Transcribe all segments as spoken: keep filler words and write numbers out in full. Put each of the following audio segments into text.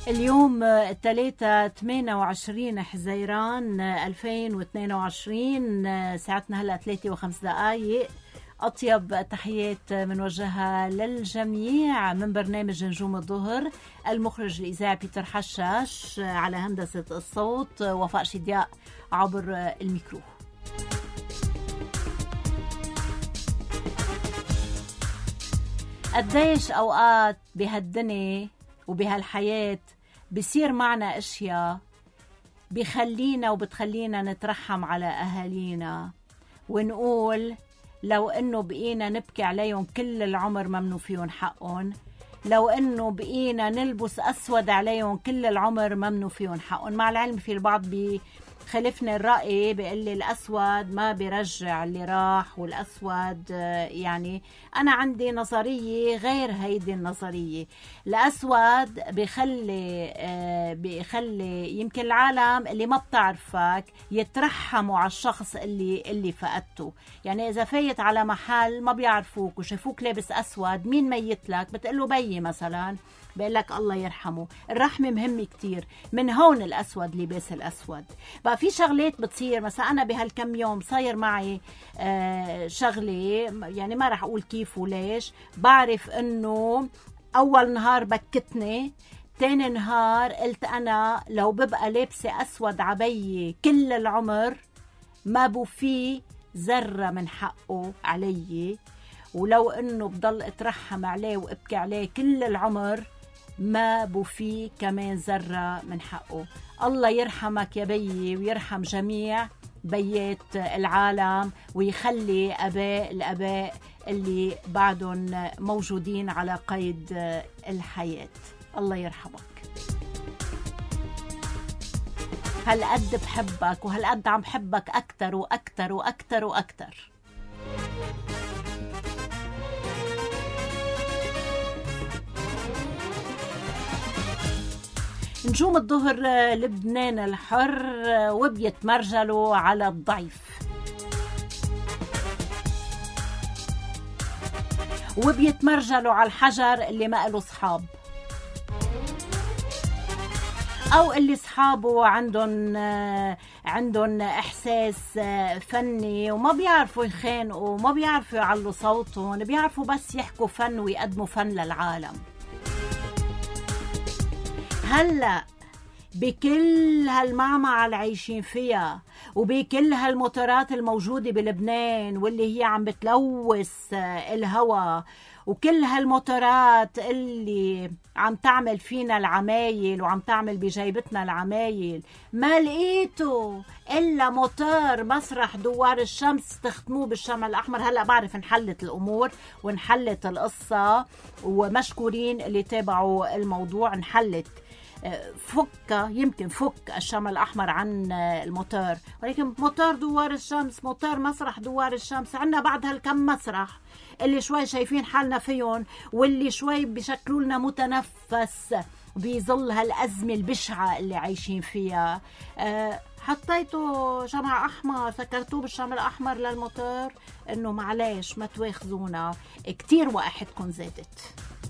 اليوم الثلاثة ثمانية وعشرين حزيران ألفين واثنين وعشرين، ساعتنا هلأ ثلاثة وخمس دقايق. أطيب تحيات منوجهة للجميع من برنامج نجوم الظهر. المخرج الإذاعي بيتر حشاش، على هندسة الصوت وفاء شدياء عبر الميكرو. قديش أوقات بهالدنيا وبهالحياة بيصير معنا أشياء بيخلينا وبتخلينا نترحم على أهالينا ونقول لو إنه بقينا نبكي عليهم كل العمر ممنو فيهم حقهم، لو إنه بقينا نلبس أسود عليهم كل العمر ممنو فيهم حقهم. مع العلم في البعض بخلفني الرأي بيقول لي الأسود ما بيرجع اللي راح، والأسود يعني أنا عندي نظرية غير هيدي النظرية. الأسود بيخلي بيخلي يمكن العالم اللي ما بتعرفك يترحموا على الشخص اللي اللي فقدته. يعني إذا فايت على محل ما بيعرفوك وشافوك لابس أسود، مين ميت لك؟ بتقله بيي مثلا، بقول لك الله يرحمه. الرحمة مهمة كتير، من هون الأسود لباس الأسود. بقى في شغلات بتصير، مثلا أنا بهالكم يوم صاير معي آه شغلة، يعني ما رح أقول كيف وليش. بعرف إنه أول نهار بكتني، تاني نهار قلت أنا لو ببقى لابسة أسود عبية كل العمر ما بو فيه ذرة من حقه علي، ولو إنه بضل أترحم عليه وأبكي عليه كل العمر ما بو فيه كمان ذرة من حقه. الله يرحمك يا بيي ويرحم جميع بيات العالم، ويخلي أباء الأباء اللي بعدهم موجودين على قيد الحياة. الله يرحمك. هالقد بحبك وهالقد عم بحبك أكتر وأكتر وأكتر وأكتر. نجوم الظهر لبنان الحر وبيتمرجلوا على الضعيف، وبيتمرجلوا على الحجر اللي ما له صحاب، أو اللي صحابه عندهم عندهم إحساس فني وما بيعرفوا يخانقوا وما بيعرفوا يعلوا صوتهم، بيعرفوا بس يحكوا فن ويقدموا فن للعالم. هلأ بكل هالمعمعة اللي عايشين فيها وبكل هالمطارات الموجودة بلبنان واللي هي عم بتلوث الهواء، وكل هالمطارات اللي عم تعمل فينا العمايل وعم تعمل بجيبتنا العمايل، ما لقيته إلا موتور مسرح دوار الشمس تختموه بالشمع الأحمر. هلأ بعرف انحلت الأمور وانحلت القصة، ومشكورين اللي تابعوا الموضوع. انحلت، فك يمكن فك الشمع الأحمر عن الموتور، ولكن موتور دوار الشمس، موتور مسرح دوار الشمس، عنا بعد هالكم مسرح اللي شوي شايفين حالنا فيهم واللي شوي بشكلوا لنا متنفس بظل هالأزمة البشعة اللي عايشين فيها. أه حطيتوا شمع أحمر، سكرتوه بالشمع الأحمر للموتور، إنه معلش ما تواخذونا كتير وقحتكم زادت.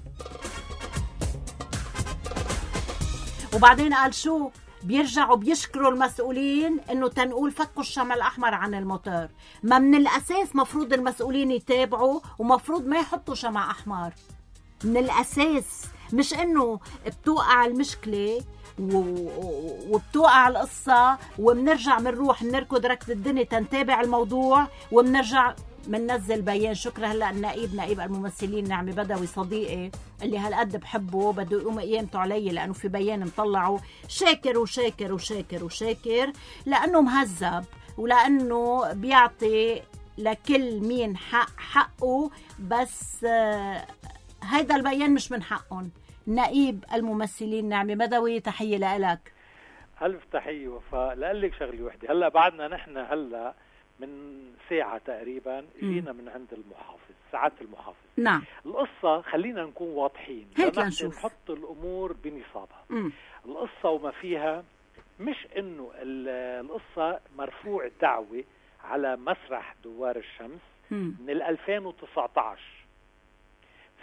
وبعدين قال شو؟ بيرجعوا بيشكروا المسؤولين انه تنقول فكوا الشمع الاحمر عن الموتور. ما من الاساس مفروض المسؤولين يتابعوا ومفروض ما يحطوا شمع احمر من الاساس، مش انه بتوقع المشكله وبتوقع القصه وبنرجع بنروح بنركض ركض الدنيا تنتابع الموضوع وبنرجع مننزل بيان. شكرا. هلا النائب نائب الممثلين نعمي بدوي صديقي اللي هالقد بحبه بده يقوم قيامته علي، لانه في بيان مطلعه شاكر وشاكر وشاكر وشاكر، لانه مهذب ولانه بيعطي لكل مين حق حقه، بس آه هيدا البيان مش من حقهم. نائب الممثلين نعمي بدوي، تحية لك. ألف تحية وفاء. لقلك شغلي وحدي، هلا بعدنا نحن هلا من ساعة تقريبا جينا من عند المحافظ، سعادة المحافظ. نعم. القصة خلينا نكون واضحين، هيك لنشوف، نحط الأمور بنصابها. مم. القصة وما فيها مش إنه القصة مرفوع دعوة على مسرح دوار الشمس مم. من ألفين وتسعة عشر.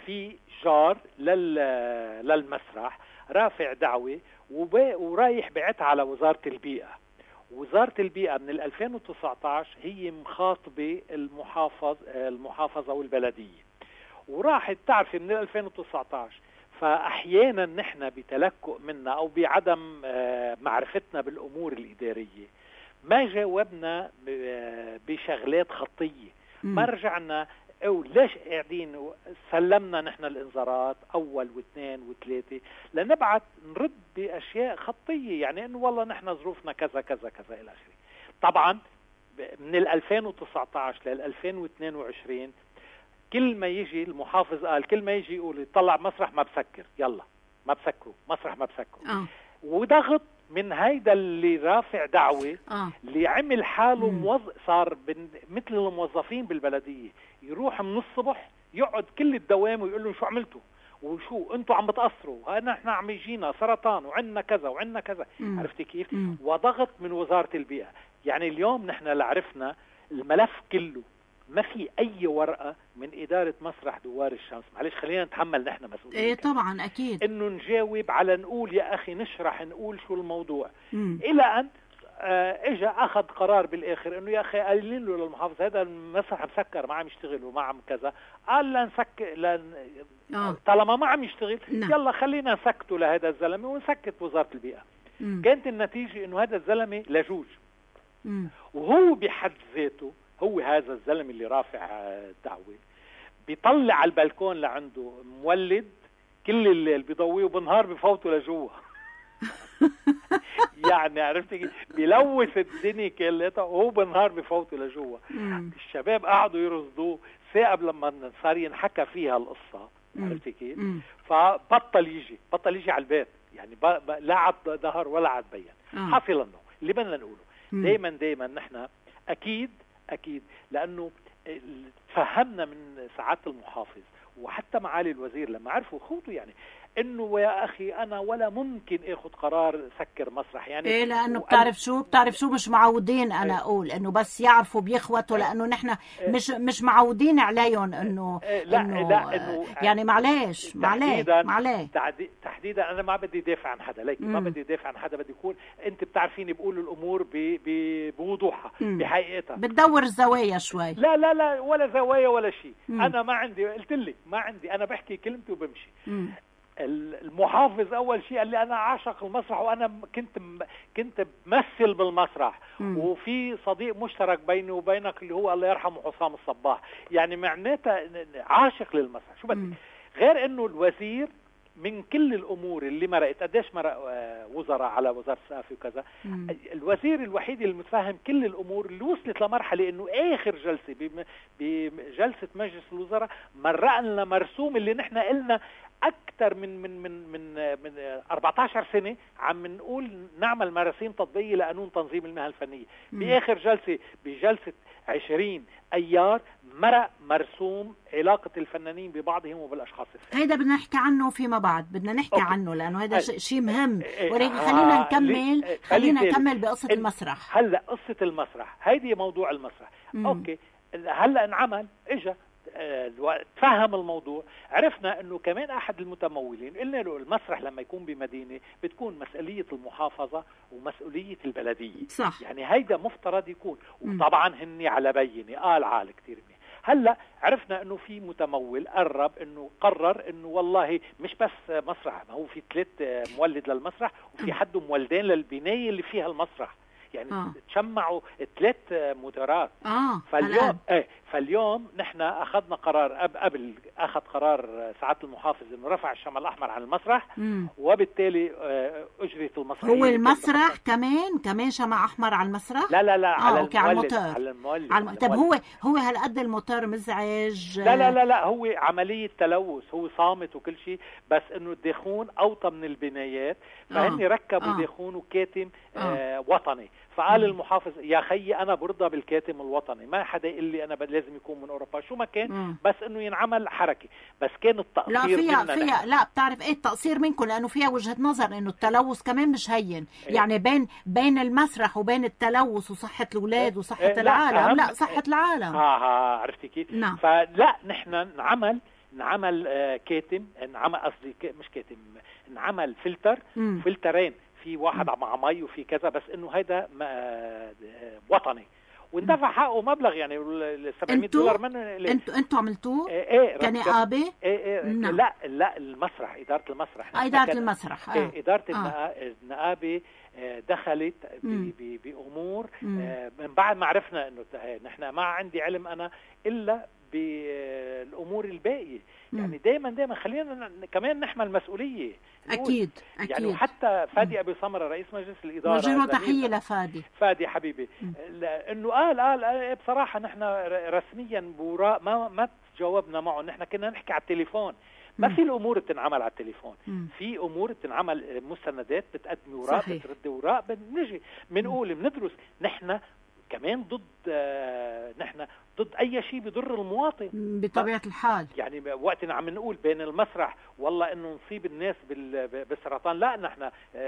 في جار لل للمسرح رافع دعوة ورايح بعتها على وزارة البيئة. وزارة البيئة من ألفين وتسعة عشر هي مخاطبة المحافظ المحافظة والبلدية، وراحت تعرفي من ألفين وتسعة عشر. فأحيانا نحن بتلكؤ منا أو بعدم معرفتنا بالأمور الإدارية ما جاوبنا بشغلات خطية، ما رجعنا أو ليش قاعدين سلمنا نحن الإنذارات أول واثنين وثلاثة لنبعث نرد بأشياء خطية، يعني إنه والله نحن ظروفنا كذا كذا كذا إلى آخره. طبعا من ألفين وتسعة عشر لل ألفين واثنين وعشرين كل ما يجي المحافظ قال كل ما يجي يقول يطلع مسرح ما بسكر، يلا ما بسكروا مسرح ما بسكروا آه. وضغط من هيدا اللي رافع دعوة آه. اللي عمل حاله موظف، صار مثل الموظفين بالبلدية يروح من الصبح يقعد كل الدوام ويقول لهم شو عملتوا وشو انتوا عم بتقصروا، نحن عم يجينا سرطان وعندنا كذا وعندنا كذا. عرفتي كيف؟ مم. وضغط من وزارة البيئة. يعني اليوم نحن لعرفنا الملف كله ما في أي ورقة من إدارة مسرح دوار الشمس، معلش خلينا نتحمل نحن مسؤولية. إيه طبعا أكيد. إنه نجاوب على نقول يا أخي نشرح نقول شو الموضوع. مم. إلى أن آه إجا أخذ قرار بالآخر إنه يا أخي قايلين له للمحافظ هذا المسرح مسكر ما عم يشتغل وما عم كذا، قال لنسك لن آه. طالما ما عم يشتغل نعم. يلا خلينا نسكته لهذا الزلمة ونسكت وزارة البيئة. مم. كانت النتيجة إنه هذا الزلمة لجوج. مم. وهو بحد ذاته هو هذا الزلمة اللي رافع دعوة بيطلع على البلكون لعنده مولد كل الليل بيضويه وبنهار بفوته لجوه. يعني عرفتي بيلوث الدنيا كلها وهو بالنهار بفوته لجوه. الشباب قعدوا يرصدوه ثاقب لما صار ينحكى فيها القصة. عرفتي كيف؟ فبطل يجي بطل يجي على البيت، يعني لا عاد ظهر ولا عاد بين. حصل انه اللي بدنا نقوله دايما دايما نحن اكيد أكيد لأنه تفهمنا من سعادة المحافظ وحتى معالي الوزير لما عرفوا خوته، يعني إنه يا أخي أنا ولا ممكن أخذ قرار سكر مسرح. يعني إيه لأنه بتعرف شو بتعرف شو مش معودين أنا أقول إنه بس يعرفوا بيخوتوا، لأنه نحن مش مش معودين عليهم إنه لا إنه لا إنه يعني معلش معلش معلش تحديدا أنا ما بدي دافع عن حدا، ليك ما بدي دافع عن حدا، بدي يكون أنت بتعرفيني بقول الأمور بوضوحها بحقيقتها، بتدور الزوايا شوي. لا لا لا ولا زوايا ولا شيء. أنا ما عندي، قلت لك ما عندي، أنا بحكي كلمتي وبمشي. مم. المحافظ اول شيء قال لي انا عاشق المسرح وانا كنت كنت بمثل بالمسرح. مم. وفي صديق مشترك بيني وبينك اللي هو الله يرحمه حسام الصباح، يعني معناتها عاشق للمسرح. شو بدي غير انه الوزير من كل الامور اللي مرقت، قديش مرق وزراء على وزاره الثقافه وكذا. مم. الوزير الوحيد اللي متفاهم كل الامور اللي وصلت لمرحله انه اخر جلسه بجلسه مجلس الوزراء مرق لنا مرسوم اللي نحن قلنا أكثر من من من من من أربعة عشر سنة عم نقول نعمل مراسيم تطبيقية لقانون تنظيم المهن الفنية. بآخر جلسة بجلسة عشرين أيار مرق مرسوم علاقة الفنانين ببعضهم وبالأشخاص الثانيين. هيدا بدنا نحكي عنه فيما بعد، بدنا نحكي أوكي. عنه لأنه هذا شيء مهم. ولكن خلينا نكمل خلينا نكمل بقصة المسرح. هلا قصة المسرح هيدي موضوع المسرح. مم. أوكي هلا انعمل إجا تفهم الموضوع، عرفنا انه كمان احد المتمولين قلنا له المسرح لما يكون بمدينه بتكون مسؤوليه المحافظه ومسؤوليه البلديه. صح. يعني هيدا مفترض يكون، وطبعا هني على بينه قال عال كثير منيح. هلا عرفنا انه في متمول قرب انه قرر انه والله مش بس مسرح، ما هو في ثلاث مولد للمسرح وفي حد مولدين للبنايه اللي فيها المسرح، يعني آه. تجمعوا ثلاث مديرات. اه فاليوم ايه فاليوم نحن اخذنا قرار قبل اخذ قرار سعاده المحافظ انه رفع الشمع الاحمر عن المسرح. مم. وبالتالي اجريت المسرح. هو المسرح كمان كمان شمع احمر على المسرح؟ لا لا لا آه على المولد. على الموتور. على المولد. على الم... طب هو هو هالقد الموتور مزعج؟ لا لا لا لا هو عمليه تلوث، هو صامت وكل شيء، بس انه الدخون اوطى من البنايات، فهن آه. ركبوا آه. دخون وكاتم آه. آه وطني. فقال مم. المحافظ يا خيي انا برضى بالكاتم الوطني، ما حدا يقول لي انا لازم يكون من اوروبا شو ما كان. مم. بس انه ينعمل حركه، بس كان التقصير لا فيها فيها لا بتعرف ايه التقصير منكم، لانه فيها وجهه نظر انه التلوث كمان مش هين. إيه؟ يعني بين بين المسرح وبين التلوث وصحه الاولاد وصحه إيه؟ العالم. لا, لا صحه العالم. ها ها عرفتي كيف؟ نعم. فلا نحن نعمل انعمل آه كاتم، انعمل قصدي مش كاتم، انعمل فلتر، مم. فلترين، في واحد مم. مع مي وفي كذا، بس انه هيدا وطني واندفع حقه مبلغ يعني سبعمية دولار من انتوا انتوا عملتوه ايه كنقابه؟ ايه ايه نعم. لا لا المسرح، اداره المسرح آه اداره المسرح آه. إيه اداره آه. النقابه دخلت بامور من بعد ما عرفنا انه نحن ما عندي علم انا الا بالامور الباقيه. يعني دائما دائما خلينا كمان نحمل مسؤوليه. اكيد اكيد. يعني حتى فادي ابي سمره رئيس مجلس الاداره، وجه له تحيه لفادي فادي حبيبي، انه قال قال بصراحه نحن رسميا بوراء ما ما تجاوبنا معه، نحن كنا نحكي على التليفون، ما في الامور بتنعمل على التليفون، مم. في امور بتنعمل مستندات، بتقدمي وراء بتردي وراء، بنجي بنقول بندرس. نحن كمان ضد آه نحن ضد اي شيء بضر المواطن بطبيعه الحال. يعني وقتنا عم نقول بين المسرح والله انه نصيب الناس بالسرطان، لا نحن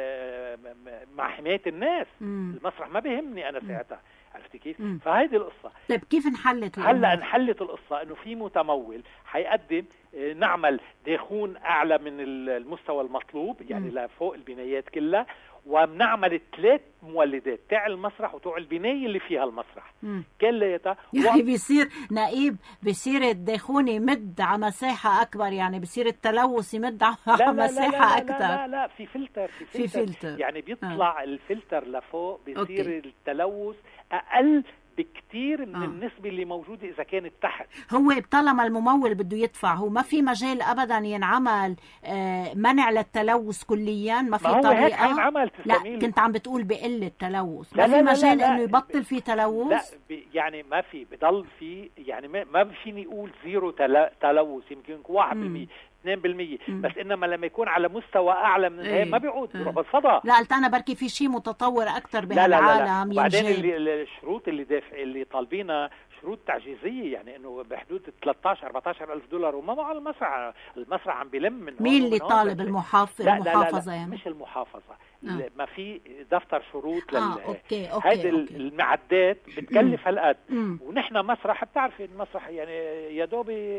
آه مع حمايه الناس. مم. المسرح ما بيهمني انا ساعتها، عرفتي كيف؟ مم. فهيدي القصه. طيب كيف انحلت هلا انحلت القصه انه في متمول حيقدم، نعمل داخون اعلى من المستوى المطلوب يعني مم. لفوق البنايات كلها، وبنعمل ثلاث مولدات تاع المسرح وتوع البنايه اللي فيها المسرح كلياتها. يعني و... بيصير نقيب بيصير الداخون يمد على مساحه اكبر، يعني بيصير التلوث يمد على مساحه اكثر. لا لا لا في فلتر في فلتر, في فلتر. يعني بيطلع آه. الفلتر لفوق، بيصير أوكي. التلوث اقل بكتير من آه. النسبة اللي موجودة إذا كانت تحت. هو طالما الممول بده يدفع، هو ما في مجال أبدا ينعمل آه منع للتلوث كليا، ما في ما طريقة. ينعمل لا كنت عم بتقول بقل التلوث، ما في مجال لا لا إنه يبطل في تلوث. لا يعني ما في، بضل في يعني ما, ما فيني أقول زيرو تلوث، يمكن واحد بالمية اثنين بالمية، بس انما لما يكون على مستوى اعلى من هيك ما بيعود بيروح بالفضاء. لا قلت انا بركي في شيء متطور اكثر بهالعالم. لا لا لا لا. وبعدين اللي الشروط اللي دافع اللي طالبينها شروط تعجيزيه، يعني انه بحدود ثلاثة عشر أربعة عشر ألف دولار، وما مع المسرح المسرح عم بيلم من مين اللي طالب؟ المحافظ لا المحافظه لا لا يعني مش المحافظه. آه. ما في دفتر شروط لل آه، أوكي، أوكي، هيدي أوكي. المعدات بتكلف هالقد، ونحن مسرح بتعرفي المسرح يعني يا دوبي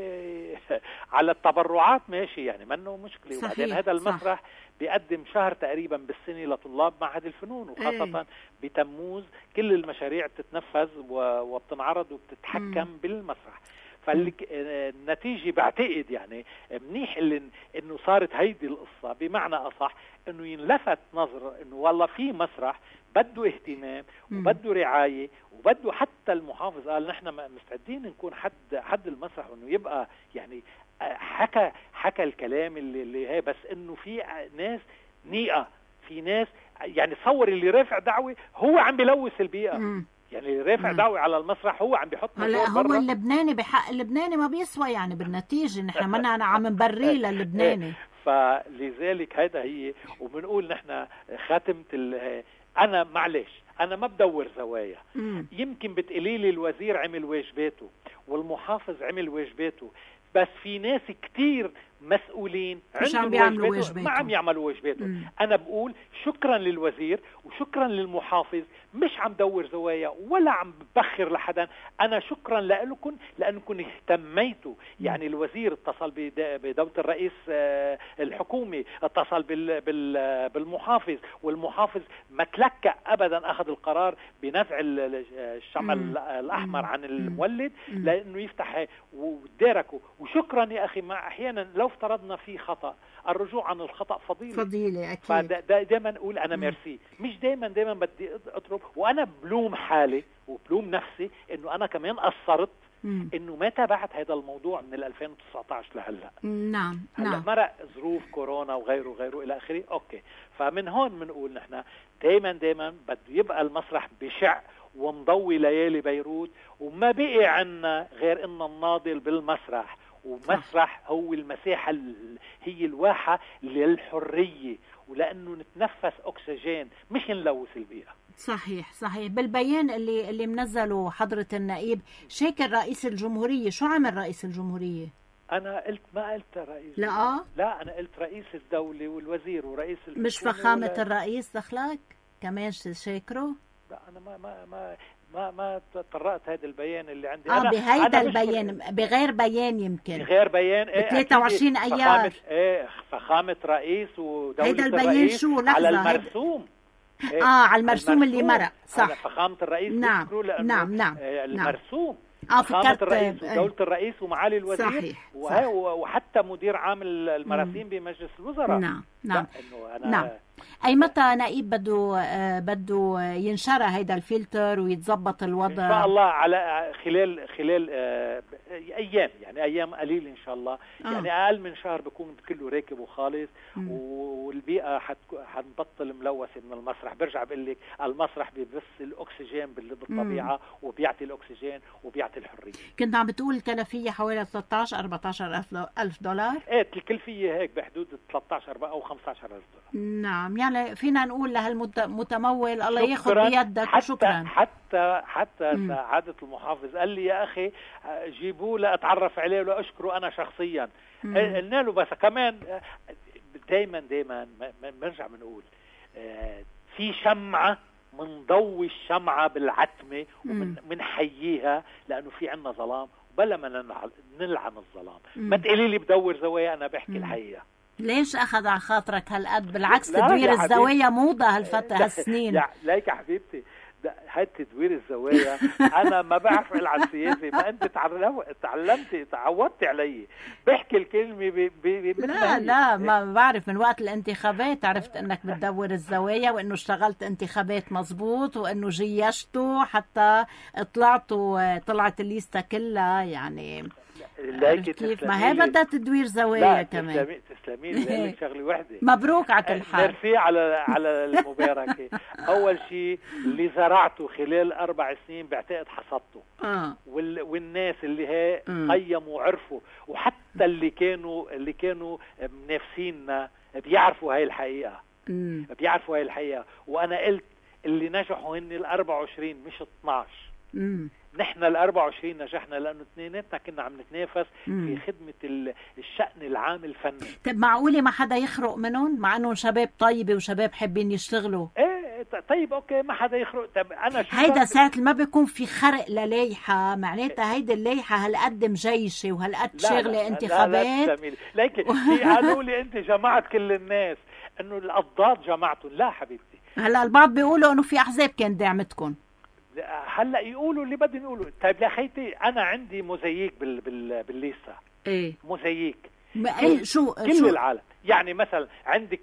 على التبرعات ماشي، يعني منه مشكله. وبعدين هذا المسرح صح. بيقدم شهر تقريبا بالسنه لطلاب معهد الفنون، وخاصه ايه. بتموز كل المشاريع بتتنفذ وبتنعرض وبتتحكم مم. بالمسرح. فالنتيجة بعتقد يعني منيح اللي انه صارت هيدي القصة، بمعنى اصح انه ينلفت نظر انه والله في مسرح بده اهتمام وبده رعاية، وبده حتى المحافظ قال نحن مستعدين نكون حد حد المسرح، وانه يبقى يعني حكى حكى الكلام اللي, اللي هي، بس انه في ناس نيئة، في ناس يعني تصور اللي رافع دعوة هو عم بيلوث البيئة. مم. يعني رافع دعوي على المسرح هو عم بيحط هلا هو اللبناني بحق اللبناني ما بيسوى، يعني بالنتيجه نحن ما أنا عم نبريه للبناني. فلذلك هيدا هي، وبنقول نحن خاتمه انا معلش انا ما بدور زوايا. مم. يمكن بتقولي لي الوزير عمل واجباته والمحافظ عمل واجباته، بس في ناس كتير مسؤولين مش عم بيعملوا واجباتهم، ما عم يعملوا واجباتهم. انا بقول شكرا للوزير وشكرا للمحافظ، مش عم دور زوايا ولا عم ببخر لحدا، انا شكرا لكم لانكم اهتميتوا. يعني الوزير اتصل بدولة الرئيس الحكومي، اتصل بالمحافظ، والمحافظ ما تلكأ ابدا، اخذ القرار بنزع الشمع الاحمر عن المولد لانه يفتح وداركه. وشكرا يا اخي، ما احيانا لو افترضنا في خطأ الرجوع عن الخطأ فضيلة فضيلة أكيد. فدائما أقول أنا ميرسي، مش دائما دائما بدي أطلب وأنا بلوم حالي وبلوم نفسي إنه أنا كمان قصرت، إنه ما تابعت هذا الموضوع من ألفين وتسعة عشر لهلا. نعم هلا نعم. مرق ظروف كورونا وغيره وغيره إلى آخره. أوكي، فمن هون بنقول نحن دائما دائما بده يبقى المسرح بشع ومضوي ليالي بيروت، وما بقي عنا غير إن الناضل بالمسرح، ومسرح هو المساحة هي الواحة للحرية، ولأنه نتنفس أكسجين مش نلوث البيئة. صحيح صحيح. بالبيان اللي اللي منزله حضرة النائب شاكر رئيس الجمهورية، شو عمل رئيس الجمهورية؟ أنا قلت ما قلت رئيس، لا لا أنا قلت رئيس الدولة والوزير ورئيس مش فخامة ولا... الرئيس دخلك كمان شاكره؟ لا أنا ما ما ما ما ما طرقت هذا البيان اللي عندي اه انا بهيدا أنا البيان بغير بيان يمكن بغير بيان ب ثلاثة وعشرين ايار ايه فخامه رئيس ودوله هيدا البيان الرئيس شو لحظه على المرسوم إيه؟ اه على المرسوم, المرسوم اللي مرق صح فخامه الرئيس نعم نعم نعم المرسوم اه فخامه الرئيس ودوله الرئيس ومعالي الوزير صحيح. صحيح. وحتى مدير عام المراسيم بمجلس الوزراء. نعم نعم أنا نعم اي متى نائب بده آه بده ينشرى هيدا الفلتر ويتظبط الوضع؟ ان شاء الله على خلال خلال آه ايام يعني ايام قليل ان شاء الله. آه. يعني اقل من شهر بكون كله راكب وخالص. مم. والبيئه حتبطل ملوثه من المسرح. برجع بقول لك المسرح بيبث الاكسجين بالطبيعه. مم. وبيعطي الاكسجين وبيعطي الحريه. كنت عم بتقول الكلفيه حوالي ثلاثة عشر أربعة عشر ألف دولار؟ ايه الكلفيه هيك بحدود ثلاثة عشر او خمسة عشر ألف دولار. نعم يعني فينا نقول لهالمتمول الله ياخذ بيدك. حتى شكرا. حتى حتى سعادة المحافظ قال لي يا اخي جيبوه لاتعرف عليه واشكره انا شخصيا. قلنا له بس كمان دايما دايما بنرجع بنقول في شمعة من ضوي الشمعة بالعتمة ومنحييها لانه في عنا ظلام وبلا ما نلعن الظلام. ما تقولي لي بدور زوايا انا بحكي مم. الحقيقة. ليش اخذ على خاطرك هالقد؟ بالعكس تدوير الزوايا موضه هالفتره هالسنين. ليك يا حبيبتي هاي تدوير الزوايا انا ما بعرف العب سياسه. ما انت تعلمتي تعودتي علي بحكي الكلمه ب ب لا لا ما بعرف. من وقت الانتخابات عرفت انك بتدور الزوايا وانه اشتغلت انتخابات مزبوط وانه جيشتوا حتى طلعتوا طلعت الليسته كلها. يعني كيف ما هي بدها تدوير زوايا كمان. تسلمي تسلمي لي لك شغله وحده. مبروك على كل حال. ميرسي على على المباركه. اول شيء اللي زرعته خلال اربع سنين بعتقد حصدته. آه. وال والناس اللي هي قيموا وعرفوا وحتى اللي كانوا اللي كانوا منافسيننا بيعرفوا هاي الحقيقه. مم. بيعرفوا هاي الحقيقه. وانا قلت اللي نجحوا هن ال أربعة وعشرين مش اثناشر. امم نحن ال أربعة وعشرين نجحنا لانه اثنيناتنا كنا عم نتنافس مم. في خدمه الشأن العام الفني. طيب معقوله ما حدا يخرق منهم مع انهم شباب طيبه وشباب حابين يشتغلوا؟ ايه طيب اوكي ما حدا يخرق. طب انا شو هيدا ساعه ما بيكون في خرق للايحه معناتها هيدي اللايحه هالقد مجيشه وهالقد شغله انتخابات. لا لا لكن في قالوا لي انت جمعت كل الناس انه القضاض جمعتهم. لا حبيبتي هلا البعض بيقولوا انه في احزاب كانت دعمتكم. هلا يقولوا اللي بدهم يقولوا. طيب يا خيتي انا عندي موزاييك بال بال بالليسته. ايه موزاييك ايه شو كل شو العالم. يعني مثلا عندك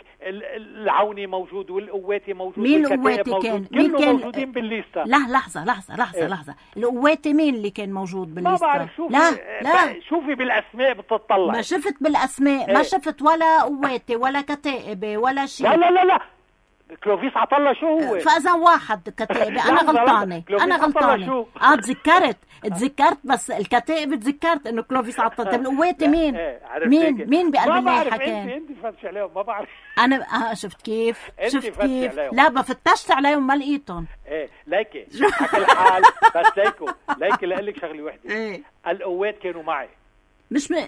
العوني موجود والقواتي موجود. مين القواتي كان؟ مين كان موجودين بالليسته؟ لا لحظه لحظه لحظه إيه؟ لحظه القواتي مين اللي كان موجود بالليسته؟ ما بعرف. شوفي لا لا شوفي بالاسماء بتطلع. ما شفت بالاسماء. إيه؟ ما شفت ولا قواتي ولا كتائبه ولا شيء. لا لا لا لا كلوفيس عطله شو هو؟ فاذا واحد كتائبه. انا غلطانه انا غلطانه اه تذكرت تذكرت بس الكتائب تذكرت انه كلوفيس عطله. طيب القواتي مين؟ مين مين بقلب اللائحه كان؟ انت انت فتش عليهم ما بعرف. انا اه شفت كيف شفت كيف لا بفتشت عليهم ما لقيتهم. ايه ليكي على كل حال بس ليكو ليكي لاقول لك شغله وحده. ايه القوات كانوا معي مش م...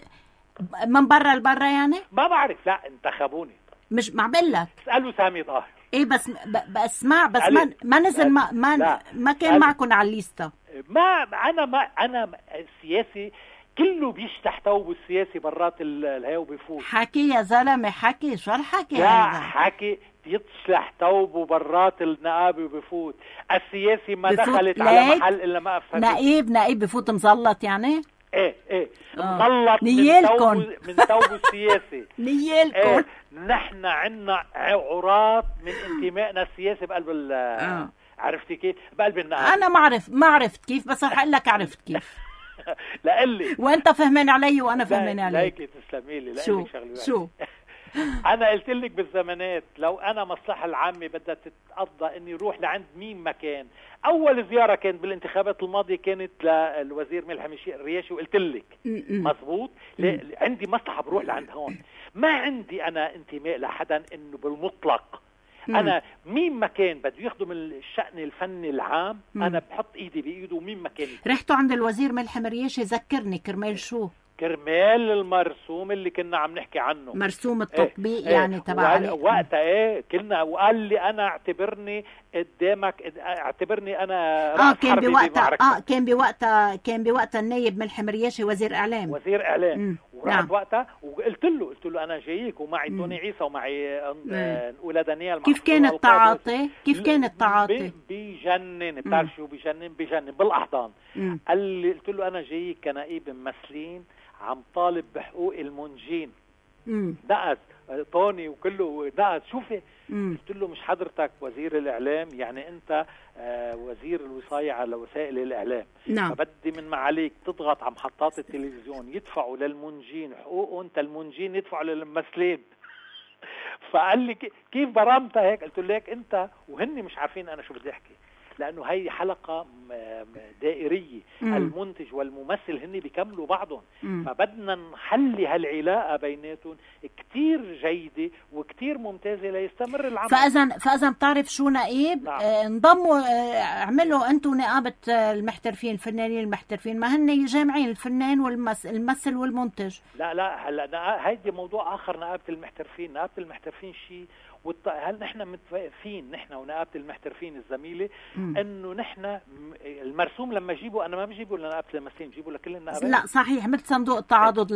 من برا لبرا يعني؟ ما بعرف. لا انتخبوني. مش ما بقول لك اسالوا سامي ظاهر. ايه بس بسمع بس ما ما نزل ما ما, ما كان معكم على الليسته. ما انا ما انا السياسي كله بيشتح ثوبه السياسي برات الهي وبيفوت. حكي يا زلمه حكي. شو الحكي لا هذا؟ حكي بيشلح ثوبه برات النقابه وبيفوت. السياسي ما دخلت على محل الا ما افسدت. نقيب نقيب بفوت مزلط يعني. ايه ايه مغلط من ثوبه من ثوبه السياسي. نيالكم. إيه نحن عنا عورات من انتمائنا السياسي بقلب ال آه. عرفتي كيف؟ بقلب النقابه. انا ما عرف ما عرفت كيف بس رح اقول لك عرفت كيف. لا قلي وانت فهمان علي وانا فهمان عليك. ليكي تسلمي لي. شو شو انا قلت لك بالزمانات لو انا مصلحه العامه بدها تتقضى اني روح لعند مين مكان. اول زياره كانت بالانتخابات الماضيه كانت للوزير ملحم الرياشي وقلت لك مزبوط عندي مصلحه بروح لعند هون. ما عندي انا انتماء لحدا انه بالمطلق. مم. انا مين مكان بده يخدم الشأن الفني العام. مم. انا بحط ايدي بايده ومين مكان. رحتوا عند الوزير ملحم الرياشي ذكرني كرمال شو؟ كرمال المرسوم اللي كنا عم نحكي عنه. مرسوم التطبيق. ايه يعني ايه تبع وقتها ايه كنا وقال لي انا اعتبرني قدامك اعتبرني انا اه كان بوقتها اه كان بوقتها كان بوقتها النايب ملحم مرياشي وزير اعلام وزير اعلام ورحت نعم. وقتها وقلت له قلت له انا جايك ومعي توني عيسى ومعي اولى دانيال. كيف كان التعاطي؟ كيف كان التعاطي؟ بيجنن، بتعرف شو بيجنن؟ بيجنن بالاحضان. قال لي قلت له انا جايك كنائب ممثلين عم طالب بحقوق المنجين. نقص طوني وكله نقص. شوفي قلت له مش حضرتك وزير الاعلام، يعني انت آه وزير الوصاية على وسائل الاعلام. نعم. فبدي من معاليك تضغط على محطات التلفزيون يدفعوا للمنجين حقوق، انت المنجين يدفعوا للممثلين. فقال لي كيف برامتها هيك؟ قلت له ليك انت وهني مش عارفين انا شو بدي احكي، لانه هي حلقه دائريه. مم. المنتج والممثل هن بيكملوا بعضهم. مم. فبدنا نحلي هالعلاقه بيناتهم كتير جيده وكتير ممتازه ليستمر العمل. فاذا فاذا بتعرف شو نقيب؟ نعم. آه انضموا آه اعملوا انتم نقابه المحترفين، الفنانين المحترفين، ما هن جامعين الفنان والممثل الممثل والمنتج. لا لا هلا هيدي موضوع اخر. نقابه المحترفين نقابه المحترفين شيء، هل نحن متفقين نحن ونقابه المحترفين الزميله انه نحن المرسوم لما جيبه انا ما بجيبه لنقابه الممثلين، بجيبه لكل النقابات؟ لا صحيح، مثل صندوق التعاضد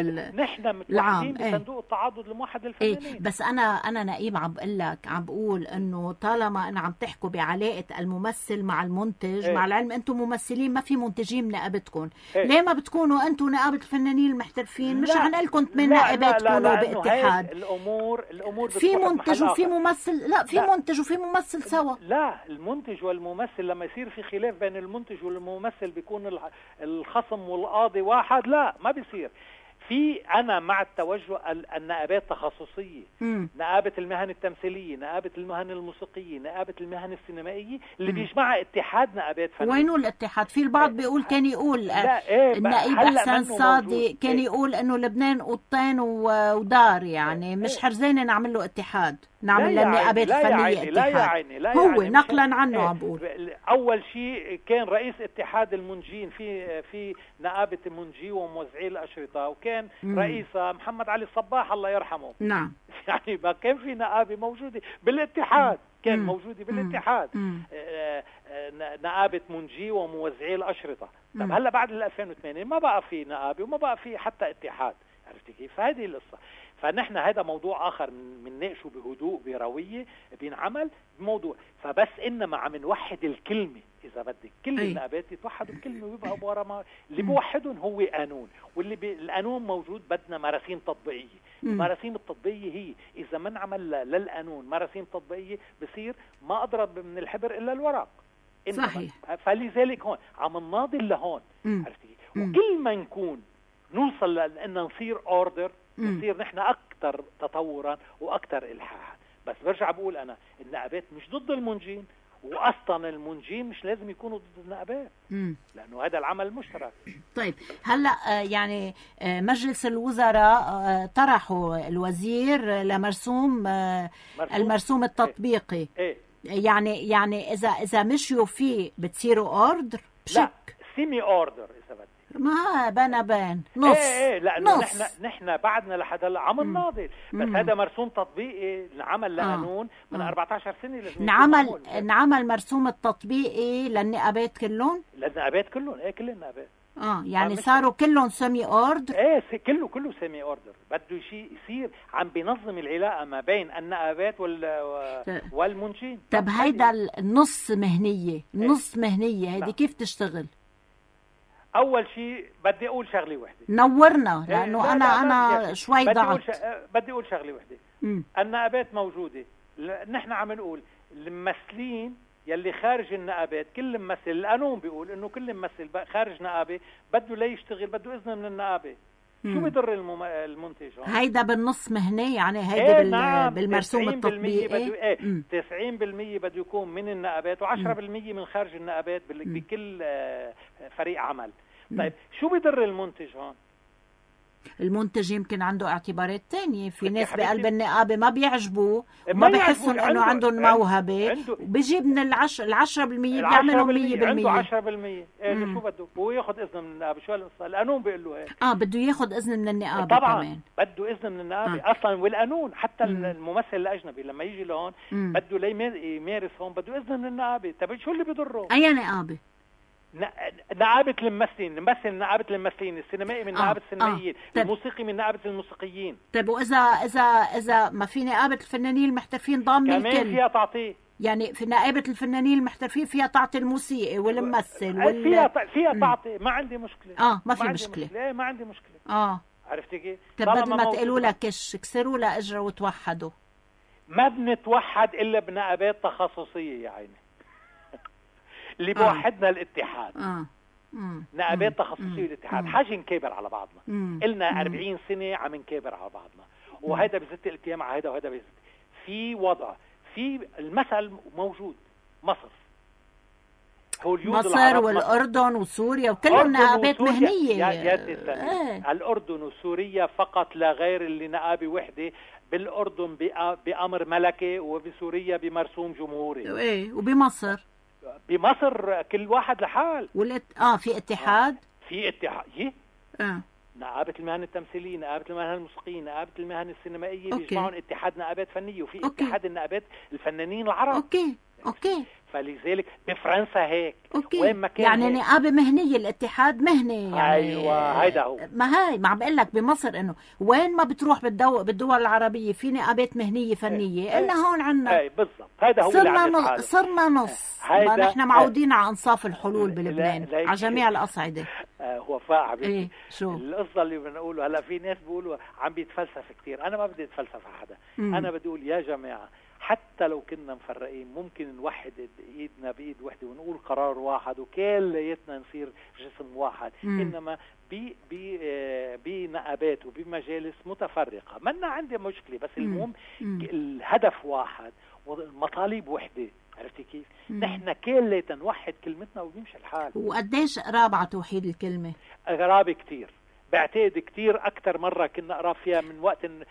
نحن متوحدين بصندوق ايه. التعاضد الموحد للفنانين. ايه. بس انا انا نقيب عم بقول لك عم بقول انه طالما انا عم تحكوا بعلاقه الممثل مع المنتج، ايه. مع العلم انتم ممثلين ما في منتجين من نقابتكم، ايه. ليه ما بتكونوا انتم نقابه الفنانين المحترفين؟ مش عن لكم ثمان نقابات تكونوا باتحاد. الامور الامور في منتج وفي ممثل. لا في لا. منتج وفي ممثل سوا. لا المنتج والممثل لما يصير في خلاف بين المنتج والممثل بيكون الخصم والقاضي واحد. لا ما بيصير. في أنا مع التوجه النقابات تخصصية، مم. نقابة المهن التمثيلية، نقابة المهن الموسيقية، نقابة المهن السينمائية اللي بيجمعها اتحاد نقابات فنية. وينه الاتحاد؟ في البعض بيقول كان يقول إيه النقيب أحسن صادي كان إيه؟ يقول إنه لبنان قطين ودار، يعني إيه؟ مش حرزانة نعمل له اتحاد، نعمل للنقابات الفنية اتحاد. لا يعني لا هو يعني نقلا عنه عم بقول. أول شيء كان رئيس اتحاد المنجين في في نقابة منجي وموزعي الأشرطة، وكان مم. رئيسة محمد علي الصباح الله يرحمه. نعم. يعني ما كان في نقابة موجودة بالاتحاد، كان مم. موجودة بالاتحاد. مم. آه نقابة منجي وموزعي الأشرطة. طب هلا بعد ألفين وثمانية ما بقى في نقابة وما بقى في حتى اتحاد. عرفتي كيف؟ فهذه القصة. فنحن هذا موضوع آخر بنناقشه بهدوء بروية بينعمل بموضوع. فبس إنما عم نوحد الكلمة إذا بدك، كل النقابات يتوحدوا بكلمة ويبقى ورا ما اللي بيوحدهم هو قانون، واللي بي... القانون موجود. بدنا مراسيم تطبيقية. المراسيم التطبيقية هي إذا ما انعمل للقانون مراسيم تطبيقية بصير ما أضرب من الحبر إلا الورق. صحيح. فلذلك هون عم نناضل لهون. عرفتي؟ وكل ما نكون نوصل لأن نصير أوردر، نصير نحن أكثر تطورا وأكثر إلحاحا. بس برجع بقول أنا النقابات مش ضد المنجين، واصلا المنجين مش لازم يكونوا ضد النقابات، لانه هذا العمل مشترك. طيب هلا يعني مجلس الوزراء طرحوا الوزير لمرسوم المرسوم التطبيقي. ايه؟ يعني يعني اذا اذا مشيوا فيه بتصيروا اوردر بشك؟ لا سيمي اوردر اذا بدك. ما بنا بين نص. ايه ايه لانه نص. نحن نحن بعدنا لحد هلا عم نناضل، بس مم. هذا مرسوم تطبيقي انعمل لقانون آه. من أربعة عشر سنه لازم نعمل نعمل مرسوم التطبيقي للنقابات كلهم؟ للنقابات كلهم. ايه كل النقابات. اه يعني صاروا كلهم سيمي اوردر. ايه كله كله سيمي اوردر. بده شيء يصير عم بينظم العلاقه ما بين النقابات وال والمنشين. طب هيدا النص مهنيه النص ايه؟ مهنيه هيدي كيف تشتغل؟ اول شيء بدي اقول شغله وحده. نورنا لانه لا انا لا انا لا شوي ضعت. ش... بدي اقول شغله وحده. النقابات موجوده، نحن عم نقول الممثلين يلي خارج النقابات، كل ممثل القانون بيقول انه كل ممثل خارج نقابه بده لا يشتغل بده اذن من النقابه. شو بضر المم... المنتج هون؟ هيدا بالنص مهني يعني هيدا ايه بال... نعم. بالمرسوم التطبيقي بده ايه تسعين بالمية بده يكون من النقابات وعشرة بالمية من خارج النقابات بال... بكل فريق عمل. طيب شو بضر المنتج هون؟ المنتج يمكن عنده اعتبارات تانية. في ناس حبيبتي. بقلب النقابة ما بيعجبوا ما وما بيحسوا يعجبوا. انه عنده- عندهم موهبة، عنده- وبيجيب من العشر العشرة بالمية العشرة بيعملهم بالمية. مية عنده بالمية. عشرة بالمية. ايه مم. شو بده؟ هو ياخذ اذن من النقابه. شو هالقصه؟ القانون بيقول له هيك. اه بده ياخد اذن من النقابة طبعا كمان. بده اذن من النقابه آه. اصلا، والقانون حتى مم. الممثل الاجنبي لما يجي لهون مم. بده ليمار- يمارس هون بده اذن من النقابه. طيب شو اللي بضره؟ اي نقابة؟ ن- نقابه الممثلين، الممثل من نقابه الممثلين، السينمائي من آه. نقابه آه. السينمائيين، طيب. الموسيقي من نقابه الموسيقيين. طيب واذا اذا اذا ما في نقابة الفنانين المحترفين ضامنة كمان الكل، فيها تعطيه. يعني في نقابة الفنانين المحترفين فيها تعطي الموسيقي والممثل وال فيها فيها مم. تعطي. ما عندي مشكله. اه ما في عندي مشكلة. ايه ما عندي مشكله. اه عرفتي كيف؟ طيب طالما بدل ما موجود. تقولوا لها كش كسروا لها اجرها وتوحدوا. ما بنتوحد الا بنقابات تخصصيه يا عيني. اللي آه. بوحدنا الاتحاد. اه مم. نقابات مم. تخصصيه الاتحاد. مم. حاجه نكابر على بعضنا. مم. إلنا مم. أربعين سنه عم نكابر على بعضنا، وهذا بزت الالتئام على هذا وهذا بزت. في وضع، في المثل موجود. مصر، هوليود مصر العرب، والاردن وسوريا وكل الأردن نقابات وسوريا. مهنيه. يا يا تسلمي. ايه. الاردن وسوريا فقط لا غير، اللي نقابه وحده. بالاردن بأ- بامر ملكي، وبسوريا بمرسوم جمهوري. ايه وبمصر بمصر كل واحد لحال. والات... اه في اتحاد. في اتحاد. يه؟ اه نقابة المهن التمثيلية، نقابة المهن الموسيقية، نقابة المهن السينمائية، أوكي. بيجمعون اتحاد نقابات فنية، وفي أوكي. اتحاد النقابات الفنانين العرب. اوكي اوكي فلذلك بفرنسا هيك. اوكي وين ما كان يعني هيك. نقابه مهنيه، الاتحاد مهني يعني. أيوة، هيدا هو. ما هاي ما عم بقول لك بمصر انه وين ما بتروح بالدو... بالدول العربيه في نقابات مهنيه فنيه. ايه. الا هون عنا اي بالضبط، هذا هو اللي صرنا عم نص... يفعله. صرنا نص. هيدا- ما نحن معودين على انصاف الحلول لا- بلبنان لا- على جميع الاصعده. آه، وفاء حبيبي. ايه شو القصة اللي بنقوله هلا، في ناس بيقولوا عم بيتفلسف كثير. انا ما بدي اتفلسف على حدا. مم. انا بدي اقول يا جماعة، حتى لو كنا مفرقين ممكن نوحد ايدنا بايد وحده ونقول قرار واحد وكلياتنا نصير جسم واحد. مم. انما ب ب بنقابات وبمجالس متفرقة منا عندي مشكلة، بس مم. المهم مم. الهدف واحد والمطالب وحدة. عرفتي كيف؟ مم. نحن كلياتنا نوحد كلمتنا وبيمشي الحال. وقديش قراب على توحيد الكلمه؟ قرابة كتير، بعتقد كتير أكتر مرة كنا قراب فيها من وقت إن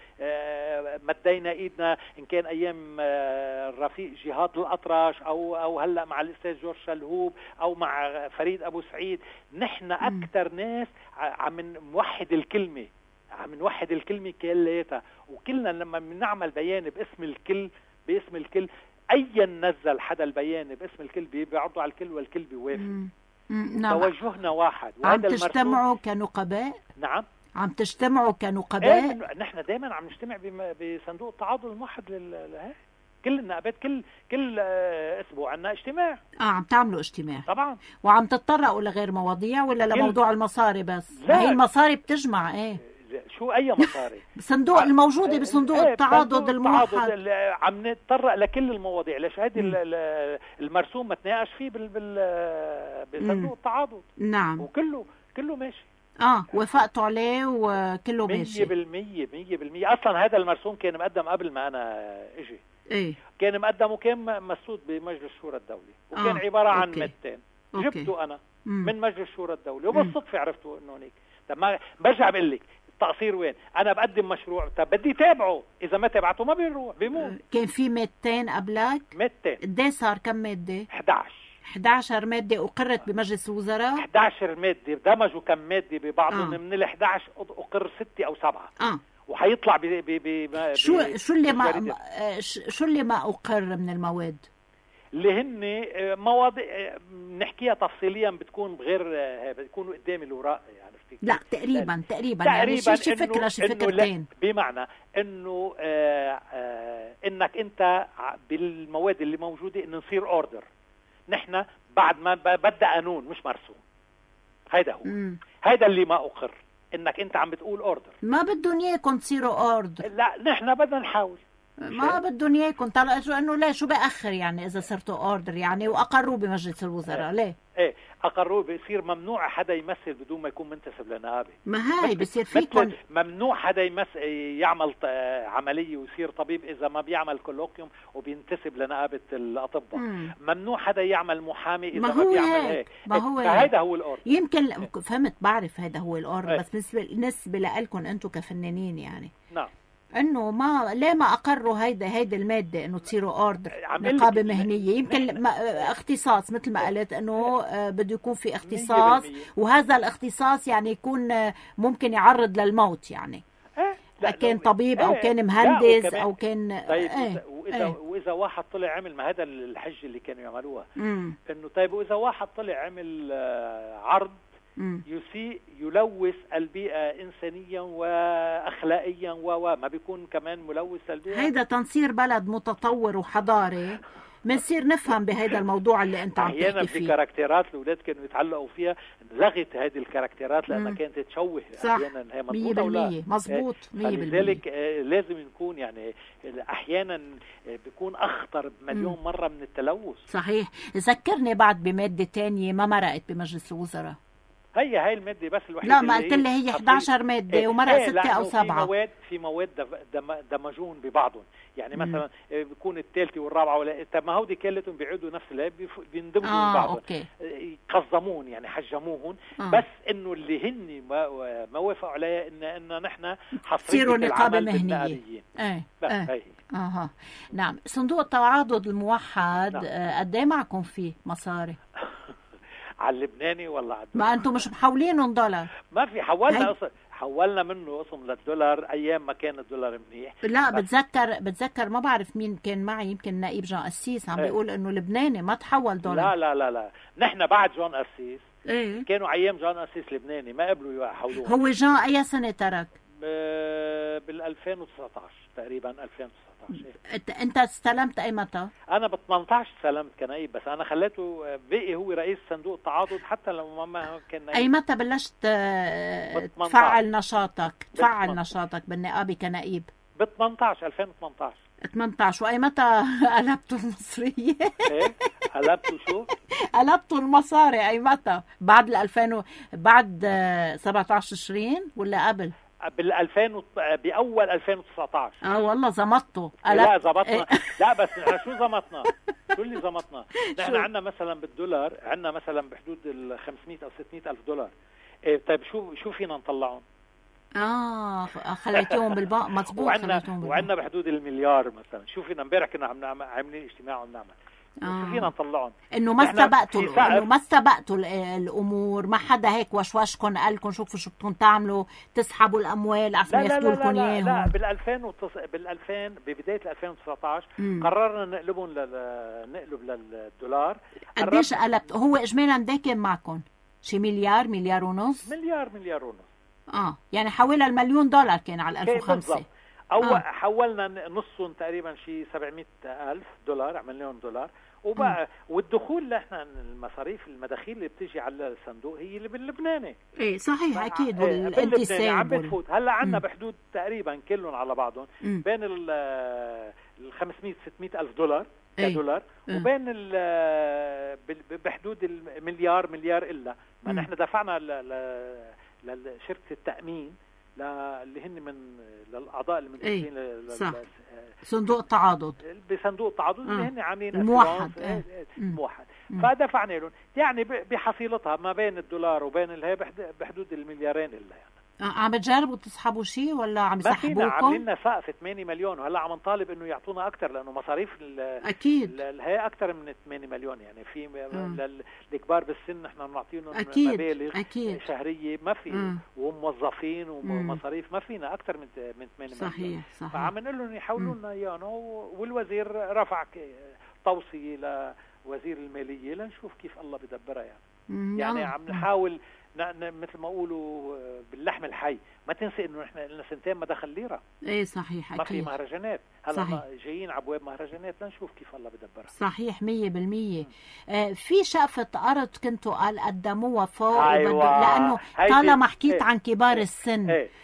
آه، مدينا إيدنا، إن كان أيام آه، الرفيق جهاد الأطرش أو أو هلأ مع الأستاذ جورج شلهوب أو مع فريد أبو سعيد. نحن أكتر ناس ع- عم نوحد الكلمة، عم نوحد الكلمة كلياتها. وكلنا لما بنعمل بيان باسم الكل، باسم الكل أيا نزل حدا البيان باسم الكل بيعرضوا على الكل والكل بيوافق. مم. مم. نعم. توجهنا واحد. عم وهذا المرسوم. تجتمعوا كنقباء؟ نعم. عم تجتمعوا كنقباء؟ ايه، نحن دائما عم نجتمع بم- بصندوق التعاضد الموحد لل لهي. كل النقابات كل كل آه، اسبوع عندنا اجتماع. اه عم تعملوا اجتماع طبعا. وعم تتطرقوا لغير مواضيع ولا كل- لموضوع المصاري بس؟ لا. ما هي المصاري بتجمع. ايه شو اي مصاري؟ الصندوق الموجودة بصندوق إيه، التعاضد بصندوق الموحد. التعاضد ال- عم نتطرق لكل المواضيع. ليش هيدي مم. ال- ال- المرسوم ما تناقش فيه بال بال بصندوق مم. التعاضد، نعم. وكله كله ماشي اه وافقتوا عليه وكله مية ماشي. بالمية مية بالمية. اصلا هذا المرسوم كان مقدم قبل ما انا اجي، ايه كان مقدم وكان مسود بمجلس شورى الدولي، وكان آه، عبارة عن أوكي. مادتين. أوكي. جبته أنا مم. من مجلس شورى الدولي، وبالصدفة عرفته إنه هيك. طب ما برجع بقول لك التقصير وين؟ أنا بقدم مشروع، طب بدي تابعه، إذا ما تابعته ما بيروح بيموت. كان في مادتين قبلك؟ مادتين. قديه صار كم مادة؟ إحدى عشر. إحدى عشر مادة أقرت بمجلس الوزراء؟ إحدى عشر مادة دمجوا كم مادة ببعضهم. آه. من ال إحدى عشر أقر ستة أو سبعة. اه وحيطلع ب ب ب ب- شو شو اللي ما بالجريدة. آه، ش- شو اللي ما أقر من المواد؟ اللي هن آه، مواضيع آه، نحكيها تفصيليا بتكون بغير آه، بتكونوا قدام الوراء يعني. لا تقريبا تقريبا يعني شي شي فكرة شي فكرتين. بمعنى انه آه آه انك انت ع- بالمواد اللي موجوده انه نصير اوردر. نحن بعد ما ب- بدأ قانون مش مرسوم. هيدا هو. مم. هيدا اللي ما اقر، انك انت عم بتقول اوردر. ما بدهم اياكم تصيروا اوردر. لا نحن بدنا نحاول. ما بدهم اياكم طلعوا انه لا شو باخر يعني اذا صرتوا اوردر يعني واقروا بمجلس الوزراء ليه؟ ايه اقروه بيصير ممنوع حدا يمثل بدون ما يكون منتسب لنقابه. ما هاي بصير فيكم ممنوع حدا يمس يعمل عمليه ويصير طبيب اذا ما بيعمل كولوكيوم وبينتسب لنقابه الاطباء. مم. ممنوع حدا يعمل محامي اذا ما, ما بيعمل هيك. ما هو فهذا هو الأور. يمكن فهمت بعرف هذا هو الأور. بس بالنسبه بالنسبه لكم انتم كفنانين يعني نعم انه ما ليه ما اقروا هيدا هيدا الماده انه تصيروا اوردر نقابه مهنيه. يمكن اختصاص مثل ما قلت انه بده يكون في اختصاص، وهذا الاختصاص يعني يكون ممكن يعرض للموت يعني. لا كان طبيب او كان مهندس او كان طيب. ايه واذا ايه واذا واحد طلع عمل ما هذا الحجه اللي كانوا يعملوها انه طيب واذا واحد طلع عمل عرض يسيء يلوث البيئة إنسانيا وأخلاقيا وما بيكون كمان ملوث البيئة. هيدا تنصير بلد متطور وحضاري منصير نفهم بهيدا الموضوع اللي انت عم تحكي فيه. احيانا في كاركترات الاولاد كانوا يتعلقوا فيها لغت هذه الكاركترات لانها كانت تشوه. احيانا هي مضبوطه ولا مزبوط مية بالمية. لذلك لازم نكون يعني احيانا بيكون اخطر مليون مم. مره من التلوث. صحيح. ذكرني بعد بماده ثانيه ما مرقت بمجلس الوزراء. هي هاي الماده بس الوحيده. لا ما قلت لي هي إحدى عشرة ماده ايه ومرق ستة او سبعة. في مواد في مواد دمجون ببعضهم يعني مم. مثلا بيكون الثالثه والرابعه ولا طب ما هودي كلتهم بيعودوا نفس اللي بيندمجوا آه ببعضهم أوكي. قزمون يعني حجموهم آه. بس انه اللي هن ما, ما وافقوا عليها ان ان نحن حصرية نقابه مهنيه. ايه ايه اها نعم. صندوق التعاضد الموحد نعم. قد ايه معكم فيه مصاري؟ على اللبناني ولا على ما انتم مش محولينهم دولار؟ ما في حولنا أص... حولنا منه قسم للدولار ايام ما كان الدولار منيح. لا بتذكر بتذكر ما بعرف مين كان معي يمكن نائب جون قسيس عم بيقول انه لبناني ما تحول دولار. لا لا لا لا نحن بعد جون قسيس ايه؟ كانوا ايام جون قسيس لبناني ما قبلوا يحولوه. هو جون اي سنه ترك؟ ب... بال ألفين وتسعطعش تقريبا ألفين وتسعطعش. انت استلمت اي متى؟ انا ب ثمانية عشر استلمت كنائب بس انا خليته بقي هو رئيس صندوق التعاضد حتى لو ما كان نائب. اي متى بلشت تفعل نشاطك تفعل نشاطك بالنقابه كنائب؟ ب ثمانية عشر ألفين وثمانية عشر. ثمانية عشر. واي متى قلبتوا المصريه؟ ايه قلبتوا شو؟ قلبتوا المصاري اي متى؟ بعد ال ألفين و... بعد سبعة عشر تشرين ولا قبل؟ بال ألفين و... باول ألفين وتسعطعش. اه والله زمطتوا. لا زمطنا. لا بس نحن شو زمطنا؟ شو اللي زمطنا؟ نحن عندنا مثلا بالدولار عندنا مثلا بحدود ال خمسمية او ستمية الف دولار. إيه طيب شو شو فينا نطلعهم؟ اه خليتوهم بالبنك. مظبوط. وعندنا وعندنا بحدود المليار مثلا. شو فينا امبارح كنا عم عاملين اجتماع ونعمل آه. شو فينا نطلعهم؟ انه ما استبقتوا انه ما استبقتوا الامور. ما حدا هيك وشوشكم قال لكم شوفوا شو بدكم تعملوا تسحبوا الاموال عشان ياخذوا لكم اياهم. لا بال ألفين وتص... بال ألفين ببدايه ألفين وتسعطعش قررنا نقلبهم لل... نقلب للدولار. قديش قلبت؟ هو اجمالا ده كان معكم شي مليار مليار ونص؟ مليار مليار ونص. اه يعني حولها المليون دولار كان على ألف وخمسة. او آه. حولنا نصهم تقريبا شي سبعمية ألف دولار عملناهم دولار. وبقى والدخول اللي احنا المصاريف المداخيل اللي بتيجي على الصندوق هي اللي باللبناني. ايه صحيح اكيد. والانتساب عم بتفوت هلا عندنا بحدود تقريبا كلهم على بعضهم م. بين ال خمسمية ستمية الف دولار كدولار ايه. وبين ال بحدود المليار مليار الا ما نحن دفعنا لشركه التامين اللي هن من للاعضاء المنتسبين ايه. صندوق التعاضد بصندوق التعاضد اللي هن عاملين الموحد الموحد فدفعنا لهم يعني بحصيلتها ما بين الدولار وبين الهي بحدود المليارين الا يعني. عم بتجربوا تسحبوا شيء ولا عم يسحبوكم؟ عاملين لنا سقف ثمانية مليون وهلا عم نطالب انه يعطونا اكثر لانه مصاريف اكيد هي اكثر من ثمانية مليون يعني في للكبار بالسن نحن بنعطيهم مبالغ شهريه ما في وموظفين ومصاريف ما فينا اكثر من من ثمانية مليون. صحيح صحيح. فعم نقول لهم يحولوا لنا اياه والوزير رفع توصيه لوزير الماليه لنشوف كيف الله بدبرها يعني. يعني عم نحاول مثل ما قولوا باللحم الحي ما تنسي انه احنا لنا سنتين ما دخل ليره. ايه صحيح ما اكيد. في مهرجانات هلا جايين على ابواب مهرجانات لنشوف كيف الله بدبرها. صحيح مية بالمية. آه في شقفة أرض كنتوا قال قدموها فوق أيوة. لأنه طالما حكيت ايه. عن كبار ايه. السن ايه.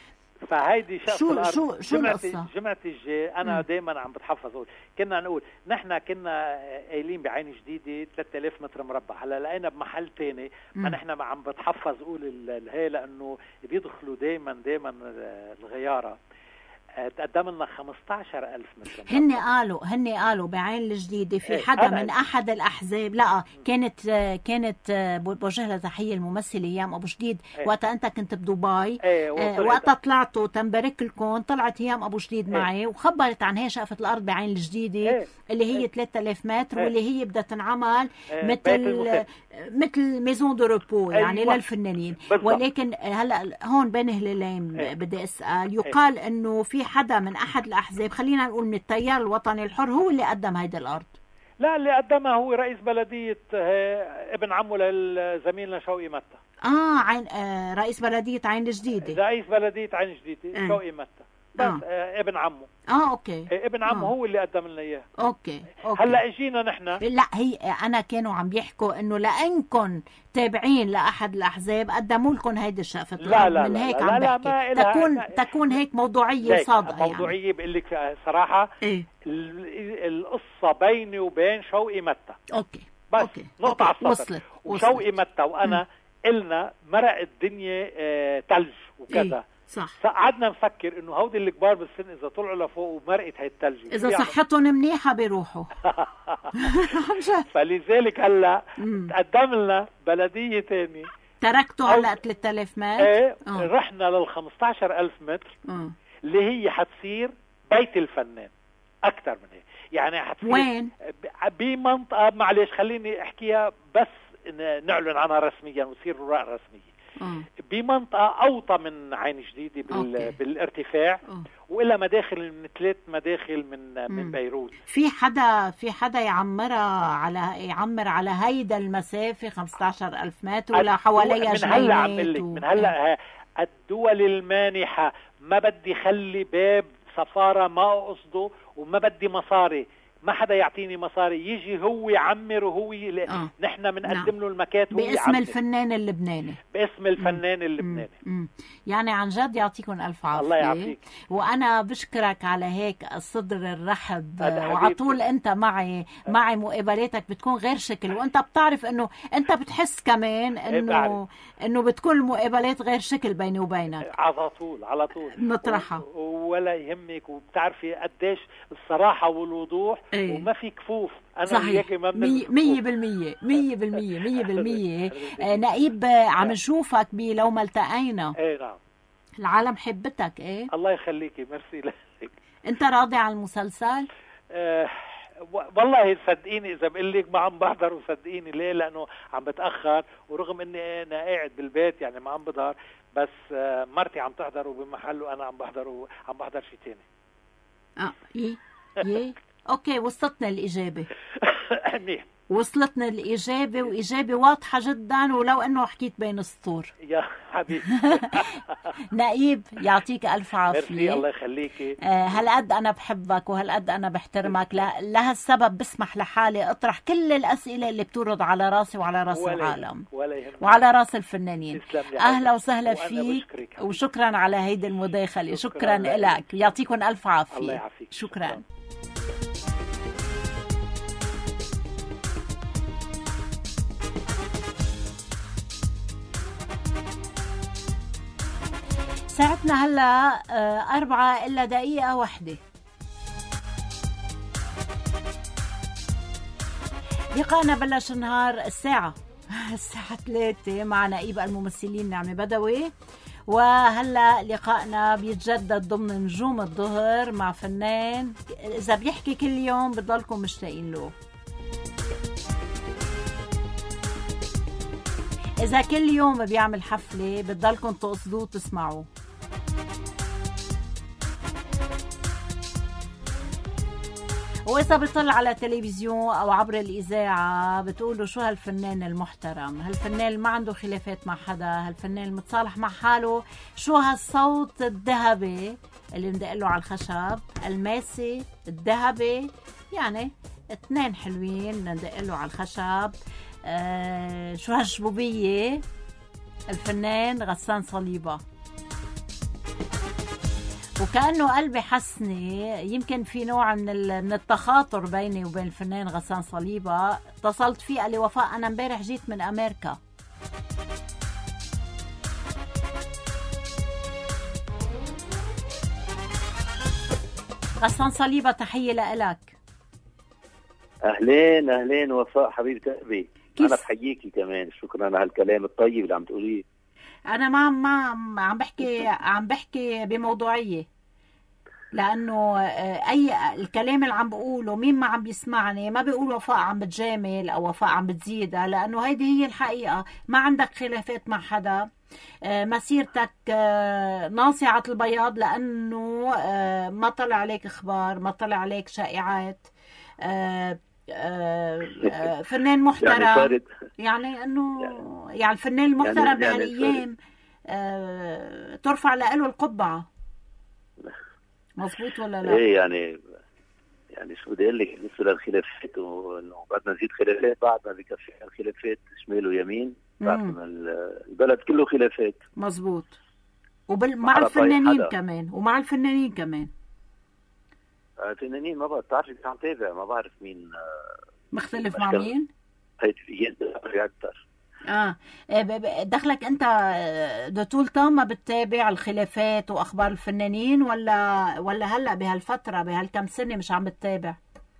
فهيدي شقف شو الارض. شو شو جمعتي القصه؟ جمعتي الجاي انا دائما عم بتحفظ اقول كنا نقول نحن كنا قايلين بعين جديده ثلاثة آلاف متر مربع، هلا لقينا بمحل ثاني ما نحن عم بتحفظ اقول هي لانه بيدخلوا دائما دائما الغياره. تقدم لنا خمسة عشر ألف متر. هن قالوا هن قالوا بعين الجديدة في حدا من أحد الأحزاب، لا كانت كانت بوجه لها تحية الممثلة هيام أبو جديد وقتها أنت كنت بدبي، وقتها طلعتوا تنبارك لكم، طلعت هيام أبو جديد معي وخبرت عن هي شقفة الأرض بعين الجديدة اللي هي ثلاثة آلاف متر واللي هي بدها تنعمل مثل مثل ميزون دو روبو يعني للفنانين. ولكن هلا هون بين هلالين بدي أسأل، يقال إنه في حدا من احد الاحزاب، خلينا نقول من التيار الوطني الحر، هو اللي قدم هيدا الارض. لا اللي قدمها هو رئيس بلديه ابن عمه لزميلنا شوقي متى. اه عين آه رئيس بلديه عين الجديده. رئيس بلديه عين الجديده اه. شوقي متى بس آه. آه ابن عمه. اه اوكي. ابن عمه آه. هو اللي قدم لنا اياه. أوكي. اوكي هلا اجينا نحن. لا هي انا كانوا عم بيحكوا انه لانكم تابعين لاحد الاحزاب قدموا لكم هيدي الشقفه. لا لا من هيك لا عم لا بحكي لا تكون ما تكون هيك موضوعيه وصادقه. موضوعيه يعني. بقول لك صراحه إيه؟ القصه بيني وبين شوقي متى. اوكي بس أوكي. نقطه على السطر. وصلت. وشوقي متى وانا قلنا مرق الدنيا آه تلج وكذا. إيه؟ صح. قعدنا نفكر انه هودي الكبار بالسن اذا طلعوا لفوق ومرقت هي الثلج اذا صحتهم منيحه بيروحوا. فلذلك هلا تقدم لنا بلديه ثانيه. تركتوا هلا ثلاثة آلاف متر. ايه أوه. رحنا لل خمسة عشر ألف متر أوه. اللي هي حتصير بيت الفنان اكثر من هيك. يعني حتصير وين؟ بمنطقه معلش خليني احكيها بس نعلن عنها رسميا وتصير رؤى رسميه. أوه. بمنطقة أوطى من عين جديدة بال... بالارتفاع. أوه. وإلا مداخل من ثلاث مداخل من مم. من بيروت. في حدا في حدا يعمرها على يعمر على هيدا المسافة خمسة عشر ألف متر ولا حواليها جنينات؟ من هلا عم بقول لك و... من هلا الدول المانحة ما بدي خلي باب سفارة ما أقصده وما بدي مصاري، ما حدا يعطيني مصاري، يجي هو يعمر وهو ي... آه. نحن بنقدم له المكات وهو باسم يعمر. الفنان اللبناني. باسم الفنان اللبناني. مم. يعني عن جد يعطيكم ألف عافية. الله يعافيك. وأنا بشكرك على هيك الصدر الرحب، وعلى طول أنت معي معي مقابلاتك بتكون غير شكل، وأنت بتعرف إنه أنت بتحس كمان إنه إنه بتكون المقابلات غير شكل بيني وبينك. على طول على طول نطرحها و... ولا يهمك، وبتعرفي قديش الصراحة والوضوح. ايه؟ وما في كفوف. أنا صحيح مية بالمية مية بالمية مية بالمية. نقيب عم نشوفك بي لو ما التقينا. ايه نعم. العالم حبتك. ايه الله يخليكي، ميرسي لك. انت راضي عن المسلسل؟ آه والله صدقيني اذا بقول لك ما عم بحضر، وصدقيني ليه؟ لانه عم بتاخر، ورغم اني انا قاعد بالبيت يعني ما عم بظهر، بس آه مرتي عم تحضر وبمحل وانا عم بحضر وعم بحضر شيء ثاني. اه يه يه اوكي وصلتنا الاجابه. منيح وصلتنا الإجابة، وإجابة واضحة جدا ولو أنه حكيت بين السطور. يا حبيبي. نقيب يعطيك ألف عافية. الله يخليكي. آه هالقد أنا بحبك وهالقد أنا بحترمك، لهالسبب بسمح لحالي أطرح كل الأسئلة اللي بتورد على راسي وعلى راس ولا العالم ولا وعلى راس الفنانين. أهلا وسهلا فيك، وشكرا على هيدي المداخلة. شكرا, شكرا لك، يعطيكم ألف عافية. الله يعافيك. شكرا, شكرا. ساعتنا هلا أربعة إلا دقيقة واحدة. لقاءنا بلش نهار الساعة الساعة ثلاثة مع نقيب الممثلين نعمة بدوي، وهلا لقاءنا بيتجدد ضمن نجوم الظهر مع فنان إذا بيحكي كل يوم بضلكم مشتاقين له. إذا كل يوم بيعمل حفلة بتضلكم تقصدوه وتسمعوه. وإذا بيطلع على تلفزيون أو عبر الإذاعة بتقولوا شو هالفنان المحترم، هالفنان اللي ما عنده خلافات مع حدا، هالفنان المتصالح مع حاله، شو هالصوت الذهبي اللي بندقله على الخشب، الماسي الذهبي، يعني اثنين حلوين بندقله على الخشب. آه شو هالشبوبية، الفنان غسان صليبة. وكأنه قلبي حسني، يمكن في نوع من من التخاطر بيني وبين الفنان غسان صليبة. اتصلت فيه قال لي وفاء أنا امبارح جيت من أمريكا. غسان صليبة تحية لإلك. أهلين أهلين وفاء حبيبة قلبي، أنا بحييكي كمان، شكرا على هالكلام الطيب اللي عم تقوليه. أنا ما ما عم بحكي عم بحكي بموضوعية، لأنه أي الكلام اللي عم بقوله مين ما عم بيسمعني ما بيقول وفاء عم بتجامل أو وفاء عم بتزيدها، لأنه هيدي هي الحقيقة. ما عندك خلافات مع حدا، مسيرتك ناصعة البياض، لأنه ما طلع عليك إخبار، ما طلع عليك شائعات. فنان محترم، يعني, يعني أنه يعني, يعني الفنان المحترم يعني بهالأيام يعني ترفع له القبعة. مظبوط ولا لا؟ ايه يعني يعني شو بدي اقول لك بالنسبه للخلافات، وانه بدنا نزيد خلافات بعد ما بكفي الخلافات شمال ويمين، بعد ما البلد كله خلافات. مظبوط. ومع الفنانين كمان، ومع الفنانين كمان الفنانين ما بعرف، بتعرفي عم تابع، ما بعرف مين مختلف مع مين؟ هيدي اكثر. اه دخلك انت طول ما بتتابع الخلافات واخبار الفنانين، ولا ولا هلا بهالفتره بهالكم سنه مش عم بتتابع؟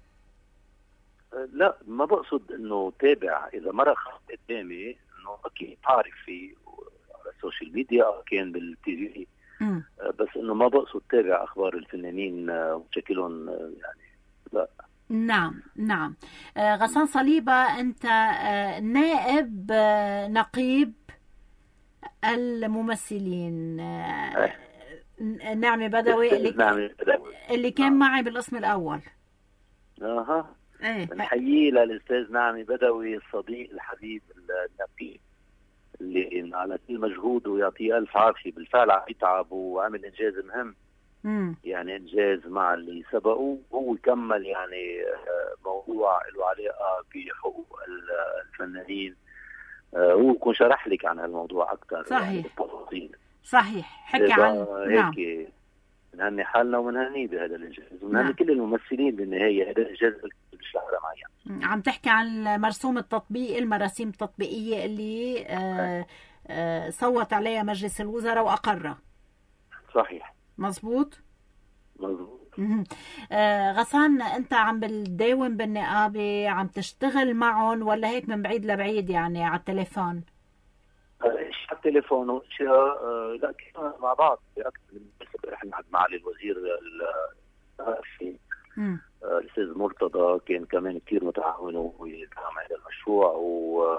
لا ما بقصد انه تابع، اذا مره خط قدامي انه اكيد بعرف في على السوشيال ميديا او كان بالتي في، بس انه ما بقصد تابع اخبار الفنانين وشكلهم يعني لا. نعم نعم. آه غسان صليبة، أنت آه نائب آه نقيب الممثلين. آه نعمة بدوي اللي, نعمة بدوي اللي كان نعم. معي بالاسم الأول. اها ايه بنحييه للأستاذ نعمة بدوي، الصديق الحبيب النقيب اللي على كل مجهوده ويعطيه ألف عافية، بالفعل عم يتعب وعمل إنجاز مهم. مم. يعني إنجاز مع اللي سبقوه، وهو كمل يعني موضوع له علاقة بحقوق الفنانين، هو كون شرح لك عن هالموضوع أكثر. صحيح يعني صحيح حكي عن نعم. هيك منهني حالنا ومنهني بهذا الإنجاز، ومنهني نعم. كل الممثلين بالنهاية، هذا الإنجاز بالشهر معين. عم تحكي عن المرسوم التطبيقي، المراسيم التطبيقية اللي آه آه صوت عليها مجلس الوزراء وأقرها. صحيح مظبوط مظبوط. آه غسان، انت عم بتداوم بالنقابه، عم تشتغل معهم ولا هيك من بعيد لبعيد يعني على التليفون؟ ايش على التليفون واشياء آه لا كنا مع بعض باكثر من مناسبه. احنا مع معالي الوزير الرئاسي الاستاذ مرتضى كان كمان كثير متعاون ويدعم هذا المشروع، و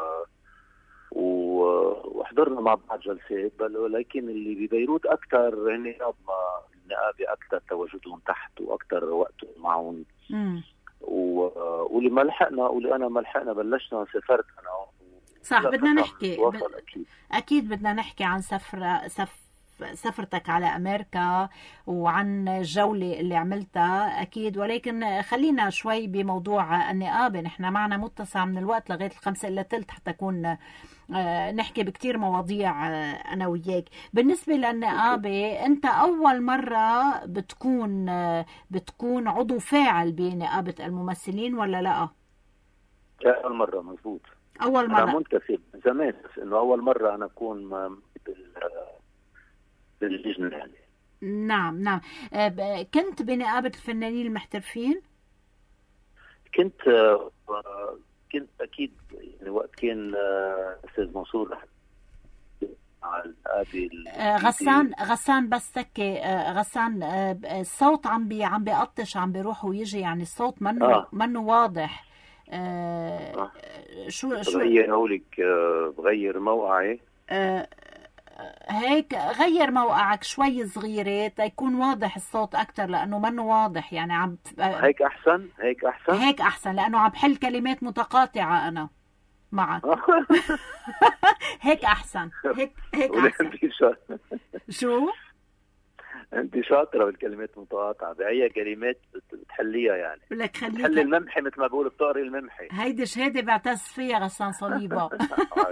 وحضرنا مع بعض جلسات، بل ولكن اللي ببيروت اكثر النقاب النقابه اكثر تواجدهم تحت واكثر وقتهم معهم. و... واللي ما لحقنا واللي انا ما لحقنا بلشنا سافرت انا. صح بدنا نحكي ب... أكيد. اكيد بدنا نحكي عن سفر سف سفرتك على أمريكا وعن الجولة اللي عملتها أكيد، ولكن خلينا شوي بموضوع النقابة. نحن معنا متسع من الوقت لغاية الخمسة إلا تلت حتى نكون نحكي بكتير مواضيع أنا وياك. بالنسبة للنقابة، أنت أول مرة بتكون بتكون عضو فاعل بنقابة الممثلين ولا لا؟ أول مرة مزبوط. أول مرة. أنا منتسب زمان، بس إنه أول مرة أنا أكون بال باللجنة يعني. نعم نعم. كنت بنقابة الفنانين المحترفين؟ كنت كنت أكيد يعني وقت كان أستاذ منصور على النقابة. غسان غسان بس تكي غسان، الصوت عم بي عم بيقطش، عم بيروح ويجي، يعني الصوت منه آه. منه واضح. آه. شو شو بغير هولك بغير موقعي. آه. هيك غير موقعك شوي صغيرة تيكون واضح الصوت أكتر، لأنه منه واضح يعني. عم هيك أحسن هيك أحسن هيك أحسن لأنه عم بحل كلمات متقاطعة أنا معك. هيك أحسن هيك هيك أحسن. شو؟ أنت شاطرة بالكلمات المتقاطعة، بأي كلمات بتحليها يعني. لك خليك بتحلي الممحي مثل ما بقول بتقري الممحي. هيدي شهادة بعتز فيها غسان صليبة.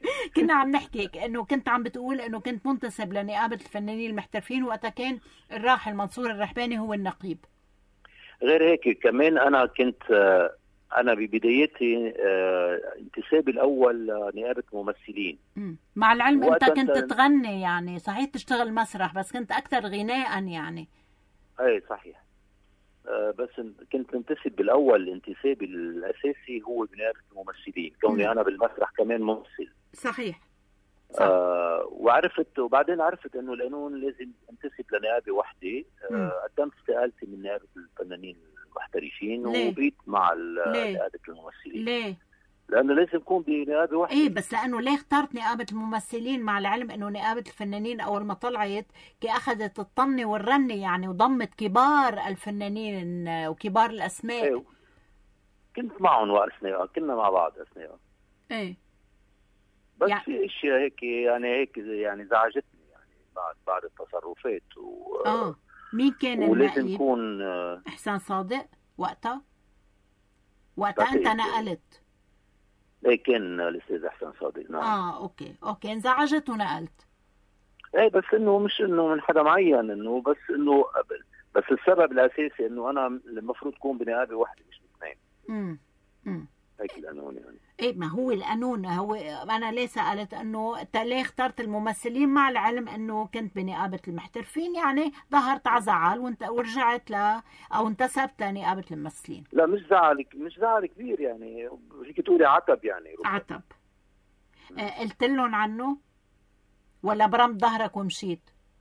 كنا عم نحكي انه كنت عم بتقول انه كنت منتسب لنقابه الفنانين المحترفين، وقتها كان الراحل منصور الرحباني هو النقيب. غير هيك كمان انا كنت انا ببدايتي انتسابي الاول لنقابه الممثلين. مع العلم انت كنت تغني يعني صحيح، تشتغل مسرح، بس كنت اكثر غناء يعني. اي صحيح. بس كنت منتسب بالاول، انتسابي الاساسي هو بنقابه الممثلين، كوني انا بالمسرح كمان ممثل. صحيح. صح. آه وعرفت وبعدين عرفت انه القانون لازم انتسب لنقابه وحده. آه قدمت استقالتي من نقابه الفنانين المحترفين وبقيت مع نقابه الممثلين. ليه؟ لانه لازم يكون بنقابه واحده. ايه بس لانه ليه اخترت نقابه الممثلين، مع العلم انه نقابه الفنانين اول ما طلعت كي اخذت الطنه والرنه يعني، وضمت كبار الفنانين وكبار الاسماء. ايه كنت معهم واثناء كنا مع بعض اثناء. ايه بس يعني في اشياء هيك يعني هيك يعني زعجتني يعني بعد بعد التصرفات و اه مين كان ولازم يكون احسان صادق وقتها وقتها انت نقلت. ايه كان الاستاذ احسان صادق. نعم. اه اوكي اوكي انزعجت ونقلت. ايه بس انه مش انه من حدا معين، انه بس انه بس السبب الاساسي انه انا المفروض اكون بنقابه واحده مش باثنين. امم امم هيك القانون يعني. ايه ما هو القانون هو. انا ليه سالت انه انت ليه اخترت الممثلين، مع العلم انه كنت بنقابه المحترفين يعني ظهرت على زعل وانت ورجعت ل او انتسبت لنقابه الممثلين. لا مش زعل مش زعل كبير يعني، فيك تقولي عتب يعني. عتب. آه قلت لهم عنه ولا برمت ظهرك ومشيت؟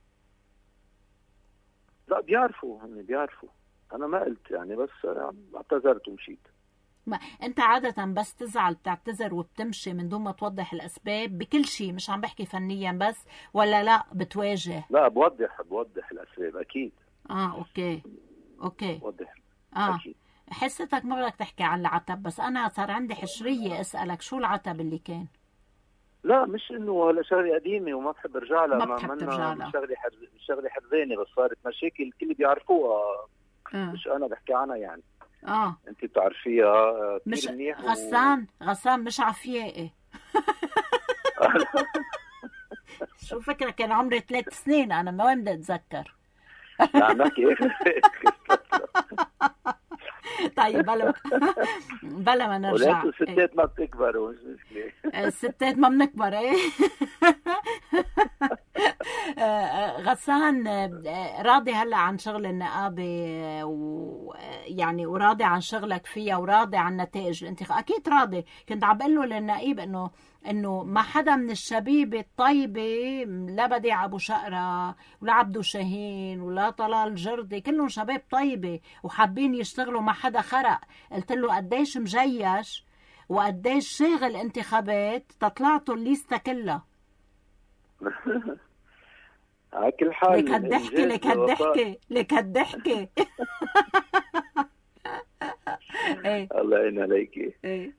لا بيعرفوا هن بيعرفوا، انا ما قلت يعني، بس اعتذرت ومشيت. ما انت عادة بس تزعل بتعتذر وبتمشي من دون ما توضح الاسباب بكل شيء، مش عم بحكي فنيا بس، ولا لا بتواجه؟ لا بوضح بوضح الاسباب اكيد. اه اوكي اوكي بوضح اه أكيد. حسيتك ما بدك تحكي عن العتب، بس انا صار عندي حشرية اسألك شو العتب اللي كان؟ لا مش انه هلا شغله قديمه وما بحب ارجع لها، ما بحب ترجع لها، شغله حرز... شغله حرزانه، بس صارت مشاكل الكل بيعرفوها. آه. مش انا بحكي عنها يعني. اه انت بتعرفيها مش منيح. غسان و... غسان مش عفياقي. شو فكرة كان عمري ثلاث سنين انا، ما وين بدي اتذكر. عم نحكي طيب بلا بلا ما نرجع. ولكن الستات ما بتكبروا، مش مشكلة. الستات ما بنكبر ايه. غسان راضي هلا عن شغل النقابة ويعني وراضي عن شغلك فيها وراضي عن نتائج الانتخاب؟ اكيد راضي. كنت عم بقول له للنقيب انه انه ما حدا من الشبيبه الطيبه، لا بديع ابو شقره ولا عبدو شاهين ولا طلال جردي، كلهم شباب طيبه وحابين يشتغلوا، ما حدا خرق. قلت له قديش مجيش وقديش شاغل انتخابات تطلعتوا الليسته كلها. على كل حال لك هالضحكه لك هالضحكه لك هالضحكه. الله يعين عليكي.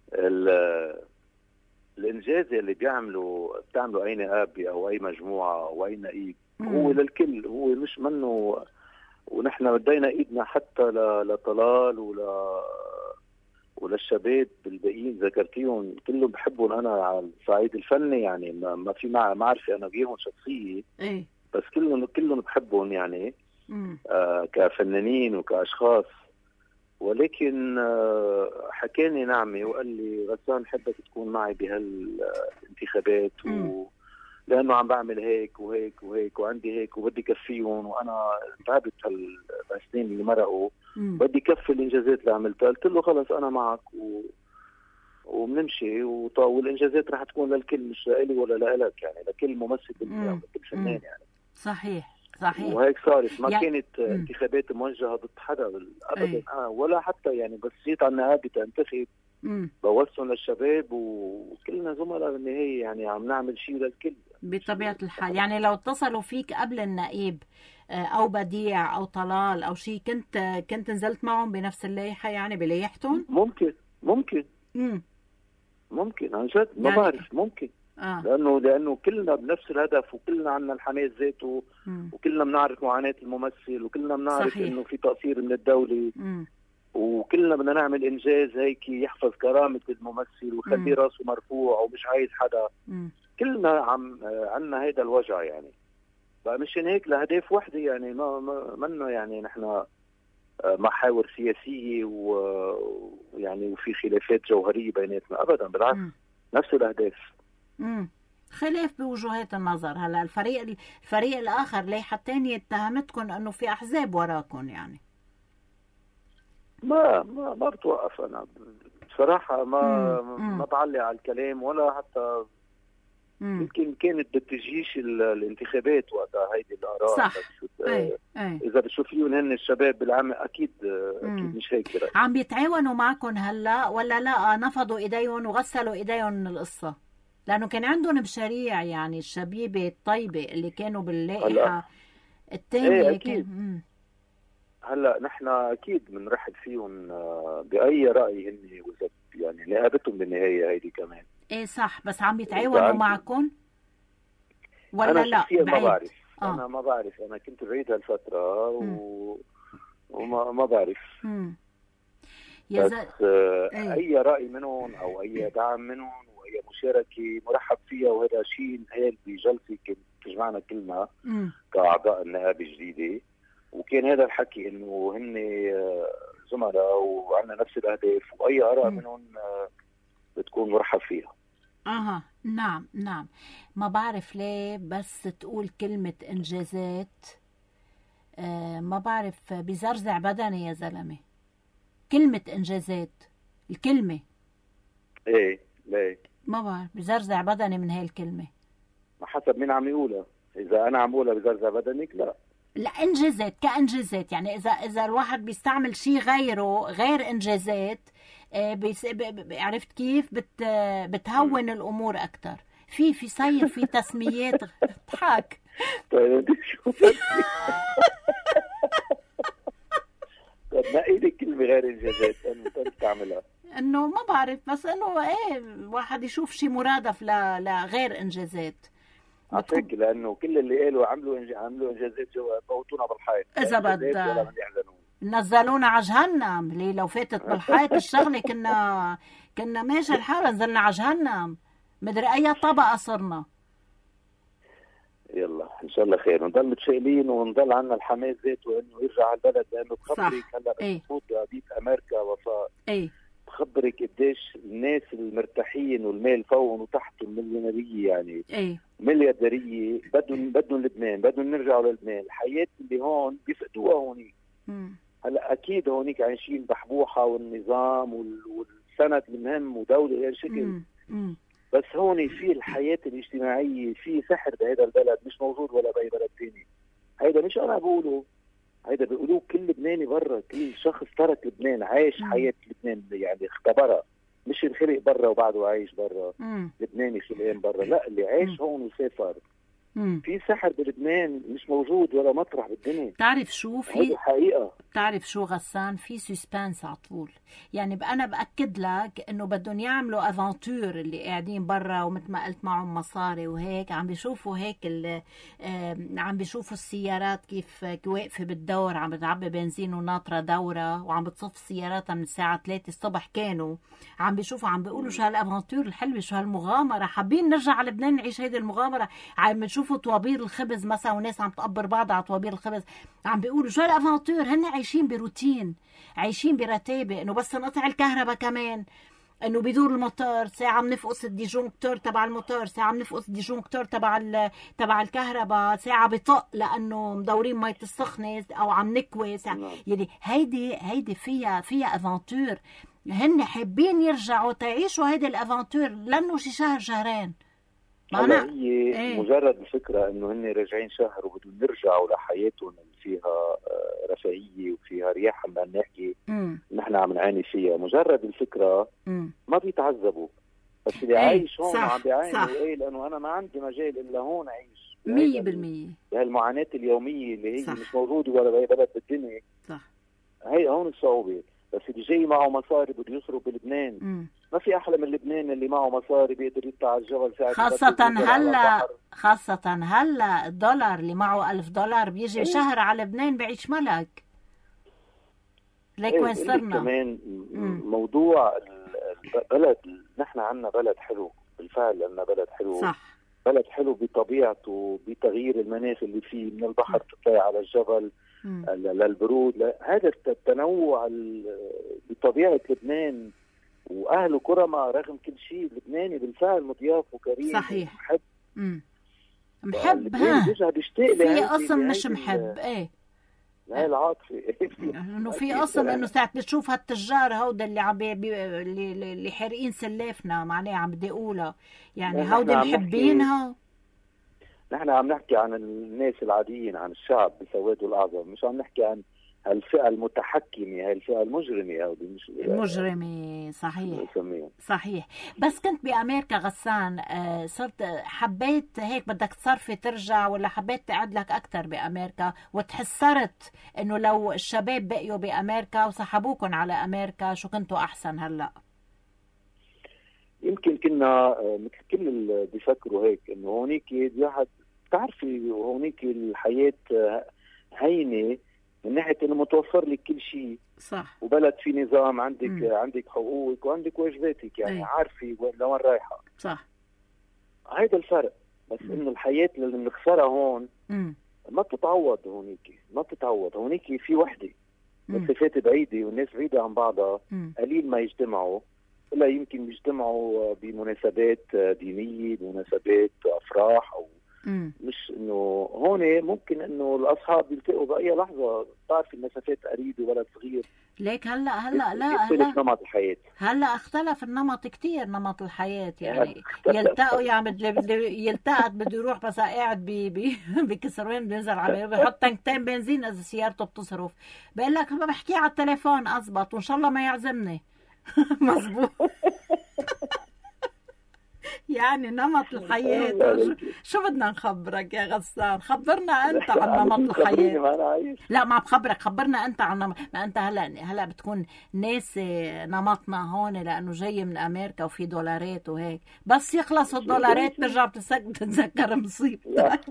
الانجاز اللي بيعملوا بتعملوا اي نقابه او اي مجموعه او اي نقيب هو للكل، هو مش منه. ونحن بدينا ايدنا حتى لطلال ولا وللشباب الباقيين ذكرتيهم كلهم بحبهم انا على الصعيد الفني يعني، ما في معرفه انا بيهم شخصيه. ايه بس كلهم كلهم بحبهم يعني. آه كفنانين وكاشخاص. ولكن آه حكاني نعمي وقال لي غسان حبك تكون معي بهالانتخابات، و... لانه عم بعمل هيك وهيك وهيك وعندي هيك وبدي كفيهم، وانا تعبت هالسنين اللي مرقوا، بدي كفي الانجازات اللي عملتها. قلت له خلص انا معك و... وبنمشي وط... والانجازات رح تكون للكل، مش لإلي ولا لإلك يعني، لكل ممثل لكل فنان يعني. صحيح صحيح. وهيك صارت، ما يعني كانت مم. انتخابات موجهه ضد حدا ابدا. آه ولا حتى يعني، بس جيت على النقابه تنتخب بوصل للشباب وكلنا زملاء بالنهايه يعني، عم نعمل شيء للكل بطبيعه الحال. يعني لو اتصلوا فيك قبل النقيب او بديع او طلال او شيء، كنت كنت نزلت معهم بنفس اللائحه يعني بلايحتهم؟ ممكن ممكن امم ممكن عن جد ما يعني بعرف ممكن. آه. لانه لانه كلنا بنفس الهدف، وكلنا عندنا الحماس ذاته، وكلنا بنعرف معاناه الممثل، وكلنا بنعرف انه في تقصير من الدوله. مم. وكلنا بدنا نعمل انجاز هيك يحفظ كرامه الممثل ويخليه راسه مرفوع ومش عايز حدا. م. كلنا عم عندنا هيدا الوجع يعني. فمشان هيك لهدف وحده يعني ما منه يعني نحن محاور سياسيه ويعني وفي خلافات جوهريه بيناتنا ابدا، بالعكس نفس الاهداف. امم خلاف بوجهات النظر. هلا الفريق الفريق الاخر ليه حتى اتهمتكم انه في احزاب وراكم يعني. ما ما ما بتوقف انا بصراحه ما مم. ما بعلق على الكلام ولا حتى مم. يمكن كانت بتجيش الانتخابات وقتها هيدي الاراء. صح. بس أي. أي. اذا بتشوفيهم هن الشباب بالعام اكيد مم. اكيد مش هيك برأيي. عم بيتعاونوا معكم هلا ولا لا نفضوا ايديهم وغسلوا ايديهم من القصه؟ لانه كان عندهم بشريع يعني الشبيبه الطيبه اللي كانوا باللائحه الثانيه. ايه اكيد كان... هلا نحن اكيد بنرحب فيهم باي راي هن واذا يعني نقابتهم بالنهايه هيدي كمان. ايه صح، بس عم بيتعاونوا معكم ولا أنا لا؟ أنا ما بعرف. آه. انا ما بعرف، انا كنت بعيد هالفتره و... وما ما بعرف. امم بس آه ايه. اي راي منهم او اي دعم منهم واي مشاركه مرحب فيها، وهذا شيء انقال بجلسه كانت تجمعنا كلنا مم. كاعضاء النقابه الجديده، وكان هذا الحكي انه هن زملاء وعندنا نفس الاهداف واي اراء منهم بتكون مرحب فيها. اها نعم نعم. ما بعرف ليه بس تقول كلمه انجازات آه ما بعرف بزرزع بدني يا زلمه. كلمه انجازات الكلمه ايه ليه ما بعرف بزرزع بدني من هاي الكلمه. ما حسب مين عم يقولها. اذا انا عم بقولها بزرزع بدنك لا لا انجازات كانجازات يعني. اذا اذا الواحد بيستعمل شيء غيره غير انجازات بيس... ب... عرفت كيف بت... بتهون الامور اكثر. في في صير في تسميات اضحك. طيب شو طب نقي لي كلمه غير انجازات انت بتعملها. انه ما بعرف بس انه ايه واحد يشوف شيء مرادف ل... لغير انجازات. عفيك لانه كل اللي قالوا عملوا إنج... عملوا انجازات جوا فوتونا بالحيط. اذا بدك نزلونا على جهنم. ليه لو فاتت بالحيط الشغله كنا كنا ماشي الحال نزلنا على جهنم. مدري اي طبقه صرنا. يلا ان شاء الله خير ونضل متشائمين ونضل عنا الحماس ذاته انه يرجع على البلد. لانه بخبرك هلا ايه. بتفوت قضيه امريكا وفاء. ايه بخبرك قديش الناس المرتاحين والمال فوقهم وتحتهم مليونيريه يعني ايه مليارديريه بدهم بدهم لبنان بدهم نرجعوا للبنان. الحياه اللي هون بيفقدوها هونيك. هلا اكيد هونيك عايشين بحبوحه والنظام والسند المهم ودوله غير شكل. مم. بس هون في الحياه الاجتماعيه في سحر بهذا البلد مش موجود ولا باي بلد ثاني. هيدا مش انا بقوله، هيدا بيقولوه كل لبناني برا. كل شخص ترك لبنان عايش مم. حياه لبنان يعني اختبرها. مش انخلق برا وبعده عايش برا. لبناني خلقان برا لا اللي عايش مم. هون وسافر. مم. في سحر بلبنان مش موجود ولا مطرح بالدنيا. تعرف شو في هذه حقيقة. تعرف شو غسان في سسبانس على طول يعني. انا باكد لك انه بدهم يعملوا افانتور اللي قاعدين برا ومثل ما قلت معهم مصاري وهيك. عم بيشوفوا هيك عم بيشوفوا السيارات كيف واقفه بالدور عم بتعبي بنزين وناطره دوره وعم بتصف سياراتها من الساعه ثلاثة الصبح. كانوا عم بيشوفوا عم بيقولوا شو هالافانتور الحلوه شو هالمغامره. حابين نرجع على لبنان نعيش هيدي المغامره. عم بنشوفوا طوابير الخبز مثلا وناس عم تقبر بعض على طوابير الخبز. عم بيقولوا شو هالافانتور. هن عايشين بروتين عايشين برتابه انه بس نقطع الكهرباء كمان انه بيدور الموتور ساعه بنفقص الديجونكتور تبع الموتور ساعه بنفقص الديجونكتور تبع تبع الكهرباء ساعه بطق لانه مدورين ميه السخنه او عم نكوي ساعة. يعني هيدي هيدي فيها فيها افانتور. هن حابين يرجعوا تعيشوا هيدي الافانتور لانه شي شهر شهرين. هلا هي ايه؟ مجرد الفكره انه هن راجعين شهر وبدهم يرجعوا لحياتهم اللي فيها رفاهيه وفيها رياح عم نحكي نحن عم نعاني فيها. مجرد الفكره مم. ما بيتعذبوا. بس اللي ايه عايش هون عم بيعاني. ايه لانه انا ما عندي مجال الا هون اعيش مية بالمية بهالمعاناه اليوميه اللي هي صح. مش موجوده ولا باي بلد بالدنيا. صح. هي هون الصعوبه. بس اللي جاي معه مصاري بده يصرف بلبنان. مم. ما في احلى من لبنان اللي معه مصاري بيقدر يطلع على الجبل ساعه. خاصة هلا خاصة هلا الدولار اللي معه ألف دولار بيجي ايه؟ شهر على لبنان بعيش ملك. ليك وين صرنا كمان موضوع البلد. نحن عنا بلد حلو بالفعل، عنا بلد حلو صح، بلد حلو بطبيعته، بتغيير المناخ اللي فيه، من البحر تطلع على الجبل م. للبرود. هذا التنوع بطبيعة لبنان، وأهله كرماء رغم كل شيء. لبناني بالفعل مضياف وكريم. صحيح. محب م. محب. ها في أصلا مش محب. ايه هاي العاطفة انه في اصلا انه ساعة بتشوف هالتجار هودا اللي عم اللي اللي حارقين سلافنا، معناها عم بدي اقولها يعني هودي محبينها. نحن عم نحكي عن الناس العاديين، عن الشعب بسواده الأعظم، مش عم نحكي عن الفئة المتحكمة، هاي الفئة المجرمة. هودي مش المجرمة. صحيح صحيح. بس كنت بأمريكا غسان، صرت حبيت هيك بدك تصرفي ترجع، ولا حبيت تقعد لك أكتر بأمريكا وتحسرت إنه لو الشباب بقيوا بأمريكا وسحبوكن على أمريكا شو كنتوا أحسن هلأ؟ يمكن كنا مثل كل اللي بيفكروا هيك، إنه هونيك الواحد بتعرفي هونيك الحياة هينة من ناحية إنه متوفر لك كل شيء. صح. وبلد في نظام، عندك م. عندك حقوقك وعندك واجباتك، يعني أي. عارفة لوين رايحة. صح. هيدا الفرق. بس م. إنه الحياة اللي بنخسرها هون م. ما بتتعوض هونيك، ما بتتعوض هونيك. في وحدة، مسافات بعيدة والناس بعيدة عن بعضها، م. قليل ما يجتمعوا، إلا يمكن يجتمعوا بمناسبات دينية، بمناسبات أفراح، أو مم. مش انه هون ممكن انه الاصحاب يلتقوا باي لحظه. بتعرف المسافات قريبه وبلد صغير. ليك هلا هلا لا هلا نمط الحياه هلا اختلف النمط كتير، نمط الحياه يعني يلتقوا يعني يلتقط بده يروح بس قاعد بكسروين بينزل على بيحط تنكتين بنزين اذا سيارته بتصرف، بقول لك ما بحكي على التليفون اضبط وان شاء الله ما يعزمني. مزبوط. يعني نمط الحياة. شو بدنا نخبرك يا غسان؟ خبرنا انت عن نمط الحياة. لا ما بخبرك، خبرنا انت عن نمط. ما انت هلا هلا بتكون ناسي نمطنا هون لانه جاي من امريكا وفي دولارات وهيك، بس يخلصوا الدولارات ترجع بتتذكر مصيبتك.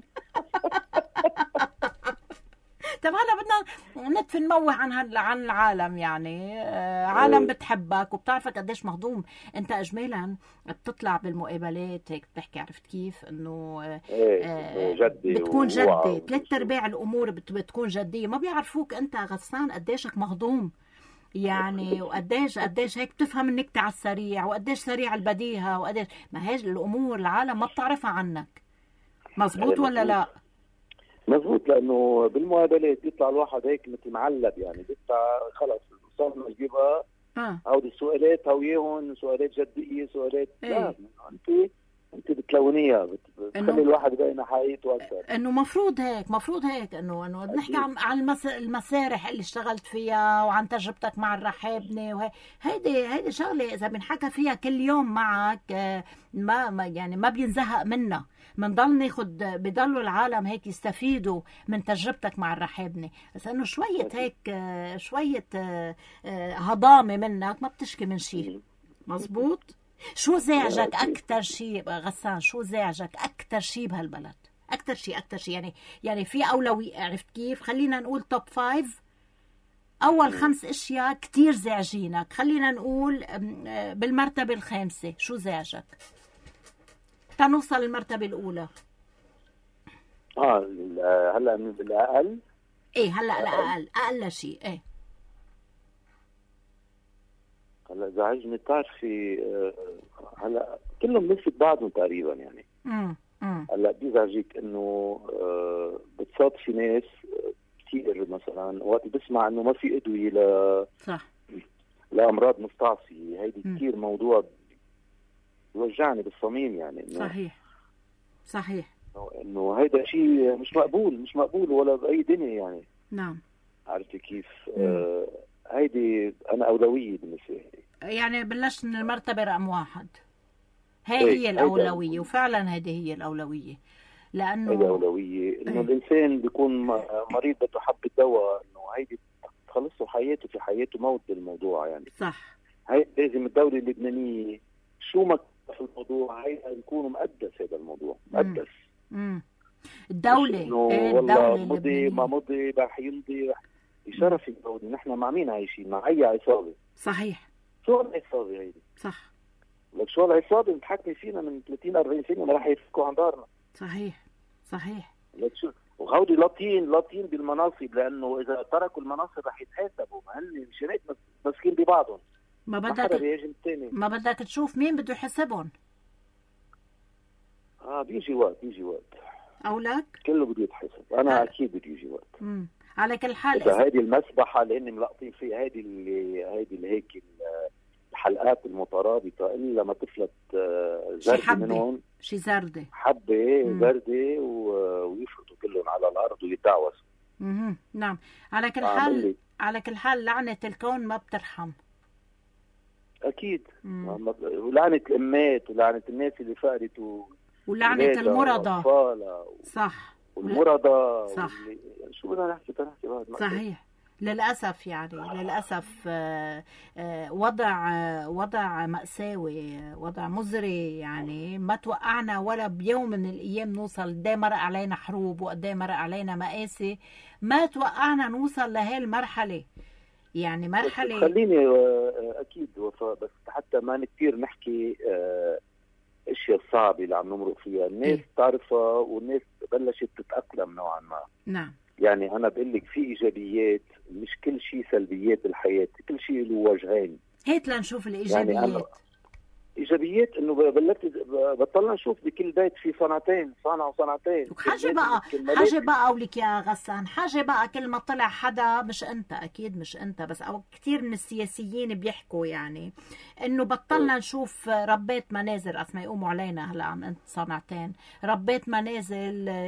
طب هلا بدنا نطفي نموه عن هلا عن العالم، يعني آه عالم بتحبك وبتعرفك قديش مهضوم انت اجمالا. بتطلع بالمقابلات هيك بتحكي، عرفت كيف انه آه جدي بتكون جدي، ثلاث ارباع الامور بتكون جديه. ما بيعرفوك انت غسان قديشك مهضوم يعني، وقديش قديش هيك بتفهم النكته على السريع، وقديش سريع البديهه، وقديش ما هيك الامور العالم ما بتعرفها عنك. مزبوط ولا لا؟ مزبوط. لانه بالمقابلات بيطلع الواحد هيك مثل معلب، يعني بيطلع خلص صرنا نجيبها اه هودي السؤالات هوياهم سؤالات جديه، سؤالات ايه؟ لا انت انت بتلونيها، بتخلي الواحد يبين حقيقته اكثر. انه مفروض هيك، مفروض هيك انه انه نحكي عن عن المس... المسارح اللي اشتغلت فيها وعن تجربتك مع الرحابنه، وهي هيدي هيدي شغله اذا بنحكى فيها كل يوم معك ما, ما يعني ما بينزهق منها. بنضل ناخد بضلوا العالم هيك يستفيدوا من تجربتك مع الرحابنه، بس انه شويه هيك شويه هضامه منك ما بتشكي من شيء. مزبوط. شو زعجك اكثر شيء غسان؟ شو زعجك اكثر شيء بهالبلد؟ اكثر شيء اكثر شيء يعني يعني في اولويه، عرفت كيف؟ خلينا نقول توب فايف، اول خمس اشياء كتير زعجينك، خلينا نقول بالمرتبه الخامسه شو زعجك تنوصل المرتبه الاولى؟ اه هلا من بالاقل. ايه هلا الاقل اقل شيء. ايه هلا زعجني بتعرفي هلا كلهم مثل بعضهم تقريبا يعني. امم هلا بيزعجك انه بتصادفي ناس كثير مثلا وقت بسمع انه ما في ادويه ل صح لامراض مستعصيه، هيدي كثير موضوع بيوجعني بالصميم يعني. إنه صحيح صحيح انه هيدا شيء مش مقبول، مش مقبول ولا باي دنيا يعني. نعم. عرفتي كيف؟ آه هيدي انا اولويه بالنسبه لي، يعني بلشت من المرتبه رقم واحد. هي هي الاولويه، وفعلا هذه هي الاولويه، لانه هيدي اولويه انه الانسان بيكون مريض بده حبه دواء، انه هيدي تخلصه حياته، في حياته موت بالموضوع يعني. صح. هي لازم الدوله اللبنانيه شو ما في الموضوع هي يكون مقدس، هذا الموضوع مقدس. امم الدوله إيه الدوله مضي ما مضي رح يمضي، بشرف يجاوبني نحن مع مين عايشين؟ مع اي عصابه؟ صحيح. شو العصابه هيدي؟ صح. لك شو العصابه متحكمه فينا من ثلاثين أربعين سنه ما راح يفكوا عن دارنا. صحيح صحيح. لك شو وهودي لاطين لاطين بالمناصب، لانه اذا تركوا المناصب رح يتحاسبوا، ما هن مش هيك ماسكين ببعضهم. ما بدك ما بدك تشوف مين بده يحاسبهم. اه بيجي وقت بيجي وقت او لك كله بده يتحاسب. انا أه. اكيد بده يجي وقت. امم على كل حال اذا هذه المسبحه اللي اني ملقطين فيها، هذه اللي هذه اللي هيك الحلقات المترابطه الا ما تفلت زردة منهم، شي زردة حبه زردة ويفرطوا كلهم على الارض ويتعوسوا. اها نعم. على كل حال على كل حال لعنه الكون ما بترحم. اكيد. ولعنه الامات ولعنه الناس اللي فقدت و... ولعنه المرضى. صح. والمرضى. صح. واللي... شو بدنا نحكي تنحكي بعد. صحيح. للأسف يعني للأسف وضع وضع مأساوي، وضع مزري يعني. ما توقعنا ولا بيوم من الأيام نوصل. قد ايه مرق علينا حروب وقد ايه مرق علينا مآسي، ما توقعنا نوصل لهي المرحلة يعني. مرحلة خليني أكيد وفاء، بس حتى ما كثير نحكي اشياء صعبة اللي عم نمرق فيها. الناس إيه؟ تعرفها والناس بلشت تتأقلم نوعا ما. نعم. يعني أنا بقول لك في إيجابيات، مش كل شيء سلبيات بالحياة، كل شيء له وجهين. هيت لنشوف الإيجابيات. يعني إيجابيات إنه بلشت بطلنا نشوف بكل بيت في صنعتين، صنع وصنعتين. حاجة بقى حاجة بقى أقولك يا غسان، حاجة بقى كل ما طلع حدا، مش أنت أكيد مش أنت بس، أو كتير من السياسيين بيحكوا يعني إنه بطلنا نشوف ربات منازل أسمع يقوموا علينا هلا عم أنت صنعتين. ربات منازل،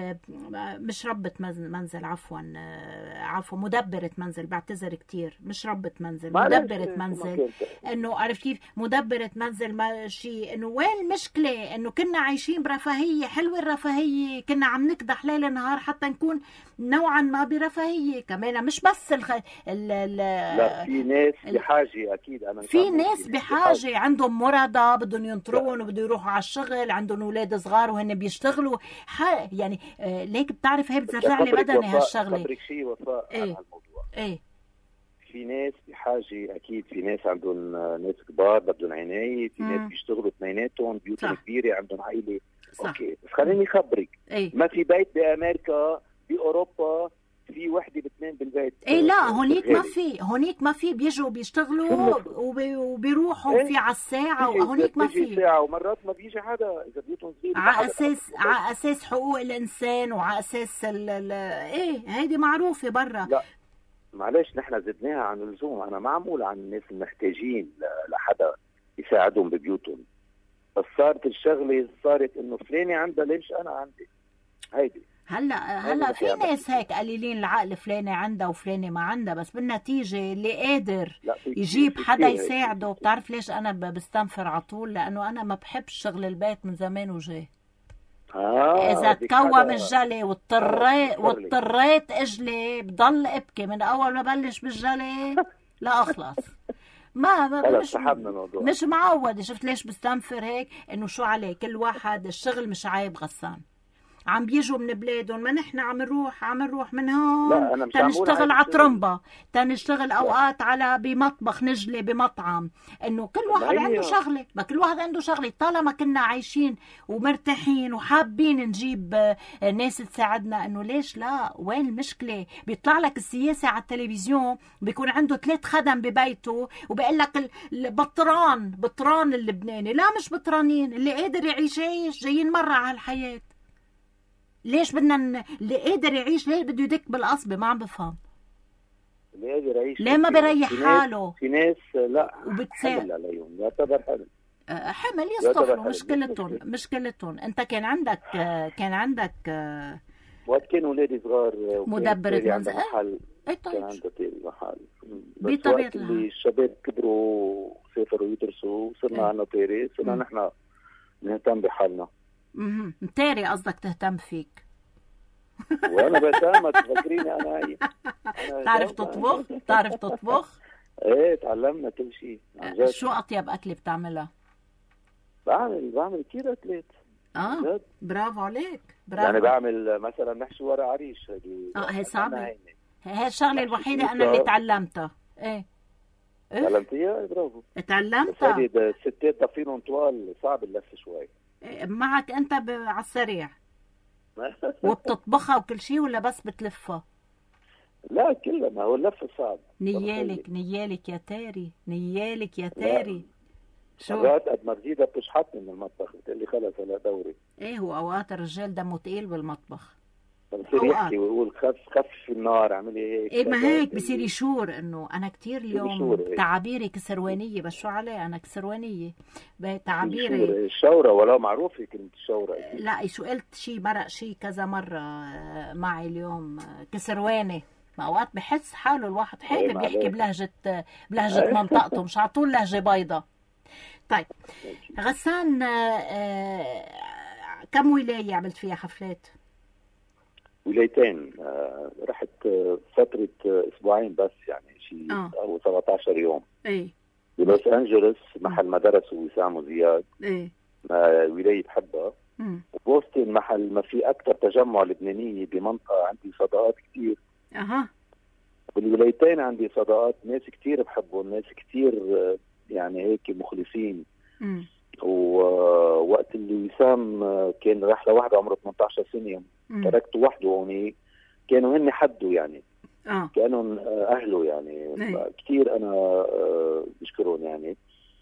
مش ربة منزل عفوا عفوا مدبرة منزل، بعتذر كتير، مش ربة منزل مدبرة منزل. إنه عرفت كيف مدبرة منزل ماشي. انه وين المشكله؟ انه كنا عايشين برفاهيه حلوه، الرفاهيه كنا عم نكدح ليل نهار حتى نكون نوعا ما برفاهيه كمان. مش بس الخ... ال... ال... لا في ناس بحاجه اكيد. انا في ناس بحاجه, بحاجة. عندهم مرضى بدهم ينطرون وبده يروحوا على الشغل، عندهم اولاد صغار وهن بيشتغلوا ح... يعني آه ليك بتعرف هي بتزرع لي بدني هالشغله. خبرك شيء وفاء ايه؟ عن هالموضوع. ايه في ناس بحاجة أكيد. في ناس عندهم ناس كبار بدهم عناية، في ناس بيشتغلوا اثنيناتهم بيوتهم كبيرة عندهم عائلة. صح. أوكي بس خليني أخبرك. ايه؟ ما في بيت بأمريكا بأوروبا في وحدة باثنين بالبيت. ايه لا هونيك ما في، هونيك ما في. بيجوا بيشتغلوا وبي وبيروحوا إيه؟ في على الساعة. وهونيك ما في ساعة ومرات ما بيجي حدا إذا بيوتهم صغيرة على أساس على أساس حقوق الإنسان وعلى أساس ال ال إيه هيدي معروفة برا. لا معلش نحن زدناها عن اللزوم. أنا ما عم أقول عن الناس المحتاجين لحدا يساعدهم ببيوتهم، بس صارت الشغلة صارت إنه فلانة عندها ليش أنا عندي. هيدي هلا هلا في ناس هيك قليلين العقل، فلانة عندها وفلانة ما عندها، بس بالنتيجة اللي قادر يجيب حدا يساعده. بتعرف ليش أنا بستنفر على طول؟ لأنه أنا ما بحب شغل البيت من زمان وجاي. آه إذا تكوم الجلي واضطريت واضطريت اجلي بضل ابكي من اول ما بلش بالجلي لا اخلص. ما, ما مش مش معود. شفت ليش بستنفر هيك؟ انه شو عليه كل واحد الشغل مش عيب. غسان عم بيجوا من بلادهم، ما نحن عم نروح عم نروح من هون تنشتغل على طرمبة، تنشتغل اوقات على بمطبخ نجلي بمطعم. انه كل واحد عنده شغله، ما كل واحد عنده شغله. طالما كنا عايشين ومرتاحين وحابين نجيب ناس تساعدنا، انه ليش لا؟ وين المشكله؟ بيطلع لك السياسي على التلفزيون بيكون عنده ثلاث خدم ببيته وبيقول لك البطران بطران اللبناني. لا مش بطرانين، اللي قادر يعيش عيش جايين مره على الحياه. ليش بدنا ن... اللي قادر يعيش ليه بده يدك بالقصبة؟ ما عم بفهم. اللي قادر يعيش ليه ما بيريح حاله؟ في ناس لا وبتساعد حمل عليهم، يعتبر حمل. أه حمل يصطفلوا مشكلتهم مشكلتهم. انت كان عندك كان عندك وقت كانوا اولادي صغار مدبرة منزل محل. اي طيب. كان عندها محل. بطبيعة الحال اللي الشباب كبروا وسافروا يدرسوا وصرنا ايه؟ عنا طيري صرنا نحن نهتم بحالنا. اها متاري قصدك تهتم فيك. وانا بهتم تفكريني انا هي. تعرف تطبخ؟ تعرف تطبخ؟ ايه تعلمنا كل شيء. شو اطيب اكله بتعملها؟ بعمل بعمل كثير اكلات. اه برافو عليك برافو. يعني بعمل مثلا محشي ورق عريش. هذه اه هي صعبه، هي الشغله الوحيده انا اللي تعلمتها. ايه تعلمتيها؟ برافو. تعلمتها. بس هذه الستات ضفينهم طوال صعب اللف شوي. معك انت على السريع وبتطبخها وكل شيء ولا بس بتلفها؟ لا كلها، ما هو اللف صعب. نيالك نيالك يا تاري، نيالك يا تاري. شو مرات قد ما بزيدها بتشحطني من المطبخ، بتقول لي خلص هلا دوري. ايه هو اوقات الرجال دمه تقيل بالمطبخ، بصير يحكي ويقول خف خفف النار، اعملي هيك. ايه ما هيك بصير يشور انه انا كتير اليوم تعابيري كسروانيه، بس شو عليه انا كسروانيه تعابيري الشوره، ولا معروفه كلمه الشوره. لا شو قلت شيء مرق شيء كذا مره معي اليوم كسرواني. ما اوقات بحس حاله الواحد هيك بيحكي بلهجه بلهجه منطقته، مش على طول لهجه بيضة. طيب غسان، آه كم ولايه عملت فيها حفلات؟ ولايتين. آه رحت فتره اسبوعين بس، يعني شيء آه. او سبعة عشر يوم. ايه بلوس انجلوس محل ما درسوا وسام وزياد. ايه ولايه بحبها. وبوسطن محل ما في اكثر تجمع لبنانيه بمنطقه عندي صداقات كثير. اها بالولايتين عندي صداقات، ناس كثير بحبهم، ناس كثير يعني هيك مخلصين. امم ووقت اللي وسام كان راح لوحده عمره ثمانية عشر سنه، تركته وحده هونيك، كانوا هن حده يعني. اه كانوا اهله يعني. كثير انا بشكرهم يعني.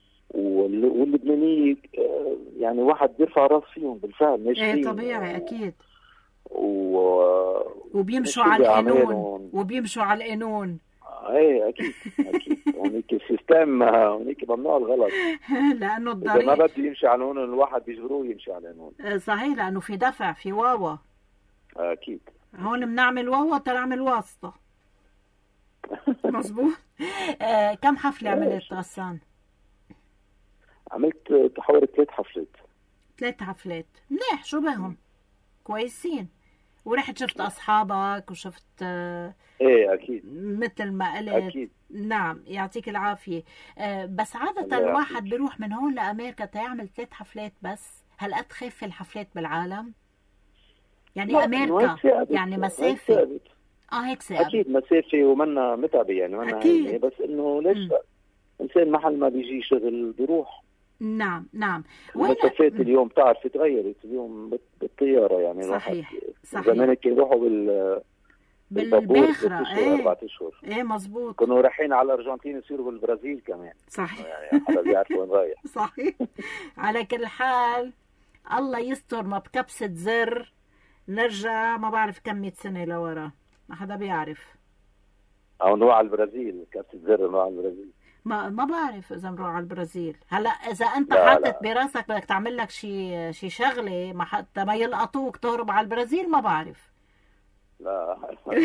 واللبنانيه يعني واحد بيرفع راس فيهم بالفعل، ماشيين. ايه طبيعي اكيد. و... وبيمشوا على القانون وبيمشوا على القانون. ايه اكيد اكيد. هونيك السيستم هونيك ممنوع الغلط. لانه الضريبه ما بده يمشي على القانون، الواحد بيجبروه يمشي على القانون. صحيح، لانه في دفع، في واوا. اكيد. هون بنعمل واوا تنعمل واسطه. مظبوط. آه كم حفله عملت غسان؟ عملت حوالي ثلاث حفلات. ثلاث حفلات منيح، شو بهم؟ كويسين. ورحت شفت اصحابك وشفت آه ايه اكيد مثل ما قلت. اكيد. نعم يعطيك العافيه. آه بس عاده الواحد بيروح من هون لامريكا تيعمل ثلاث حفلات بس. هل قد خف الحفلات بالعالم؟ يعني امريكا يعني مسافه. اه هيك ثابت. اكيد مسافه ومنا متعبه يعني، منا هينه، بس انه ليش لا؟ انسان محل ما بيجي شغل بيروح. نعم نعم. المسافات اليوم تعرف تغيرت اليوم بالطياره يعني. صحيح صحيح. زمان كانوا يروحوا بال بالباخره. ايه اربع اشهر. ايه مزبوط. كانوا رايحين على الارجنتين يصيروا بالبرازيل كمان. صحيح. يعني حدا بيعرف وين رايح. صحيح. على كل حال الله يستر، ما بكبسه زر نرجع ما بعرف كم مئة سنه لورا، ما حدا بيعرف. او نروح على البرازيل، كبسه زر نروح على البرازيل. ما ما بعرف اذا نروح على البرازيل. هلا اذا انت حاطط براسك بدك تعمل لك شيء شيء شغله ما حتى ما يلقطوك تهرب على البرازيل، ما بعرف. لا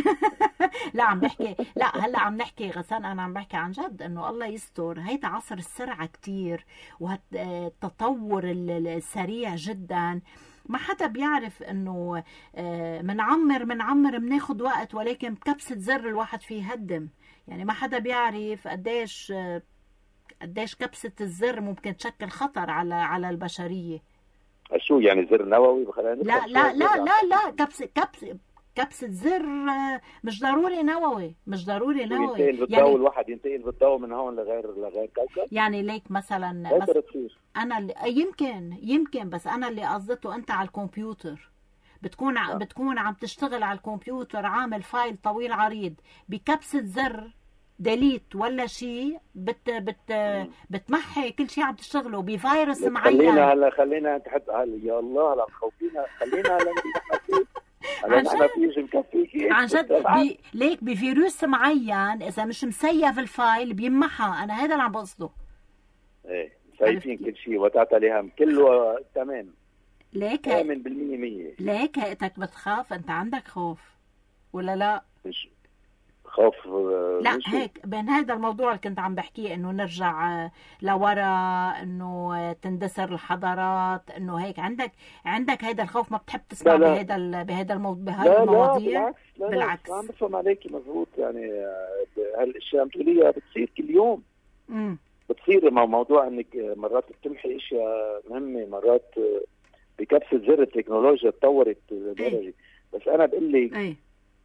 لا عم بحكي، لا هلا عم نحكي غسان، انا عم بحكي عن جد انه الله يستر. هيدا عصر السرعه كتير والتطور السريع جدا، ما حدا بيعرف انه منعمر منعمر بناخد وقت، ولكن بكبسه زر الواحد فيه يهدم. يعني ما حدا بيعرف قديش قديش كبسه الزر ممكن تشكل خطر على على البشريه. شو يعني زر نووي بخلينا؟ لا لا لا لا لا كبسه كبسه كبسه زر مش ضروري نووي، مش ضروري نووي. ينتقل بالضوء يعني الواحد ينتقل بالضوء من هون لغير لغير كوكب. يعني ليك مثلا بس انا اللي يمكن يمكن بس انا اللي قصدته انت على الكمبيوتر بتكون ع... بتكون عم تشتغل على الكمبيوتر، عامل فايل طويل عريض بكبسه زر ديليت ولا شيء بت بت مم. بتمحي كل شيء عم تشتغله بفيروس معين. خلينا هلا خلينا تحت هلا يا الله هلا مخوفينا. خلينا هلا عن جد عن جد بي... ليك بفيروس معين اذا مش مسيف الفايل بيمحى. انا هذا اللي عم بقصده. ايه سايفين كل شيء وتعطى هم كله تمام. ليك آمن بالمية مية. ليك هيئتك بتخاف؟ انت عندك خوف ولا لا؟ مش خوف. لا هيك بين هذا الموضوع اللي كنت عم بحكيه انه نرجع لورا، انه تندثر الحضارات، انه هيك عندك عندك هذا الخوف، ما بتحب تسمع بهذا بهذا الموضوع بهاي المواضيع؟ لا لا بالعكس. لا عم بفهم عليكي مزبوط. يعني هالاشياء عم تقوليها بتصير كل يوم. امم بتصير مع موضوع انك مرات بتمحي اشياء مهمه، مرات بكبسه زر التكنولوجيا تطورت لدرجه. بس انا بقول لك ايه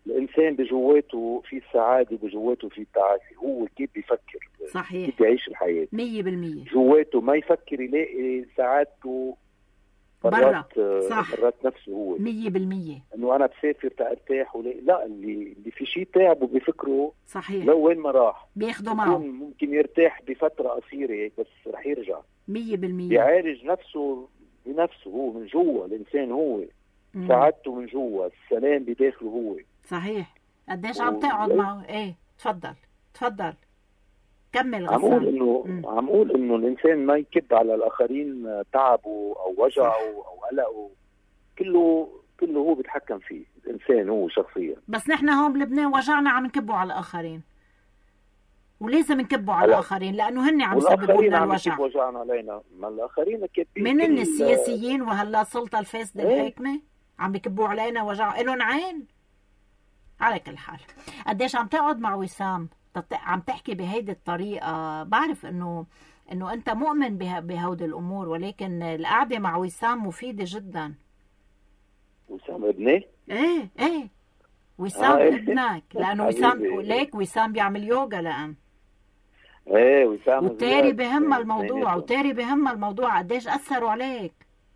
الانسان بجواته في السعاده، بجواته في التعاسه، هو كيف بيفكر، صحيح، كيف بيعيش الحياه. مية بالمية جواته ما يفكر يلاقي سعادته برا. مرات صح، مرات نفسه هو مية بالمية انه انا بسافر تارتاح ولا لا، اللي اللي في شيء تعب وبيفكره صحيح، لو وين ما راح بياخده معه ممكن يرتاح بفتره قصيره بس رح يرجع. مية بالمية بيعالج نفسه بنفسه هو من جوا، الانسان هو مم. سعادته من جوا، السلام بداخله هو. صحيح. قديش و... عم تقعد معه؟ ايه تفضل تفضل كمل عم اقول غسان. انه مم. عم اقول انه الانسان ما يكب على الاخرين تعبه او وجعه صح. او قلقه، كله كله هو بيتحكم فيه، الانسان هو شخصيا. بس نحن هون بلبنان وجعنا عم نكبه على الاخرين، ولازم نكبه على هلا. الاخرين لانه هن عم يسببوا والاخرين لنا عم الوجع. يكبوا وجعنا علينا، ما الاخرين كاتبين من كل السياسيين وهلا السلطه الفاسده ايه؟ الحاكمه عم بيكبوا علينا وجع، إلهم عين. على كل حال قديش عم تقعد مع وسام تط- عم تحكي بهيدي الطريقه؟ بعرف انه انه انت مؤمن به... بهودي الامور، ولكن القعده مع وسام مفيده جدا. وسام ابني؟ ايه ايه وسام آه إيه. ابنك، لانه وسام حبيبي. ليك وسام بيعمل يوغا لان ايه وسام وتاري زياد. بهمها اثنين- الموضوع اثنيناتهم. وتاري بهمها الموضوع. قديش اثروا عليك؟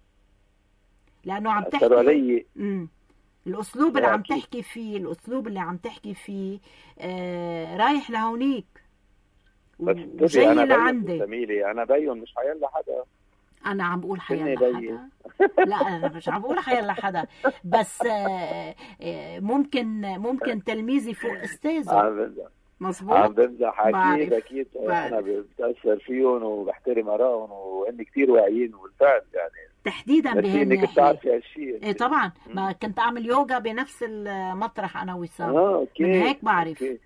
لانه عم تحكي اثروا علي. امم الاسلوب لا اللي عم أكيد. تحكي فيه الاسلوب اللي عم تحكي فيه آه رايح لهونيك بس وجاي انا لعندي. زميلي انا بين مش حيلا حدا. انا عم بقول فيني حيلا بين. حدا. لا انا مش عم بقول حيلا حدا، بس آه آه ممكن ممكن تلميذي فوق استاذه. عم بمزح عم مظبوط. بمزح اكيد بعرف. اكيد. بعرف. انا بتاثر فيهم وبحترم ارائهم وهن كثير واعيين وبالفعل يعني. تحديدا بس انك بهالناحيه. بتعرفي هالشيء. ايه طبعا، ما كنت اعمل يوغا بنفس المطرح انا وسام. اه اوكي. من هيك بعرف. أوكي.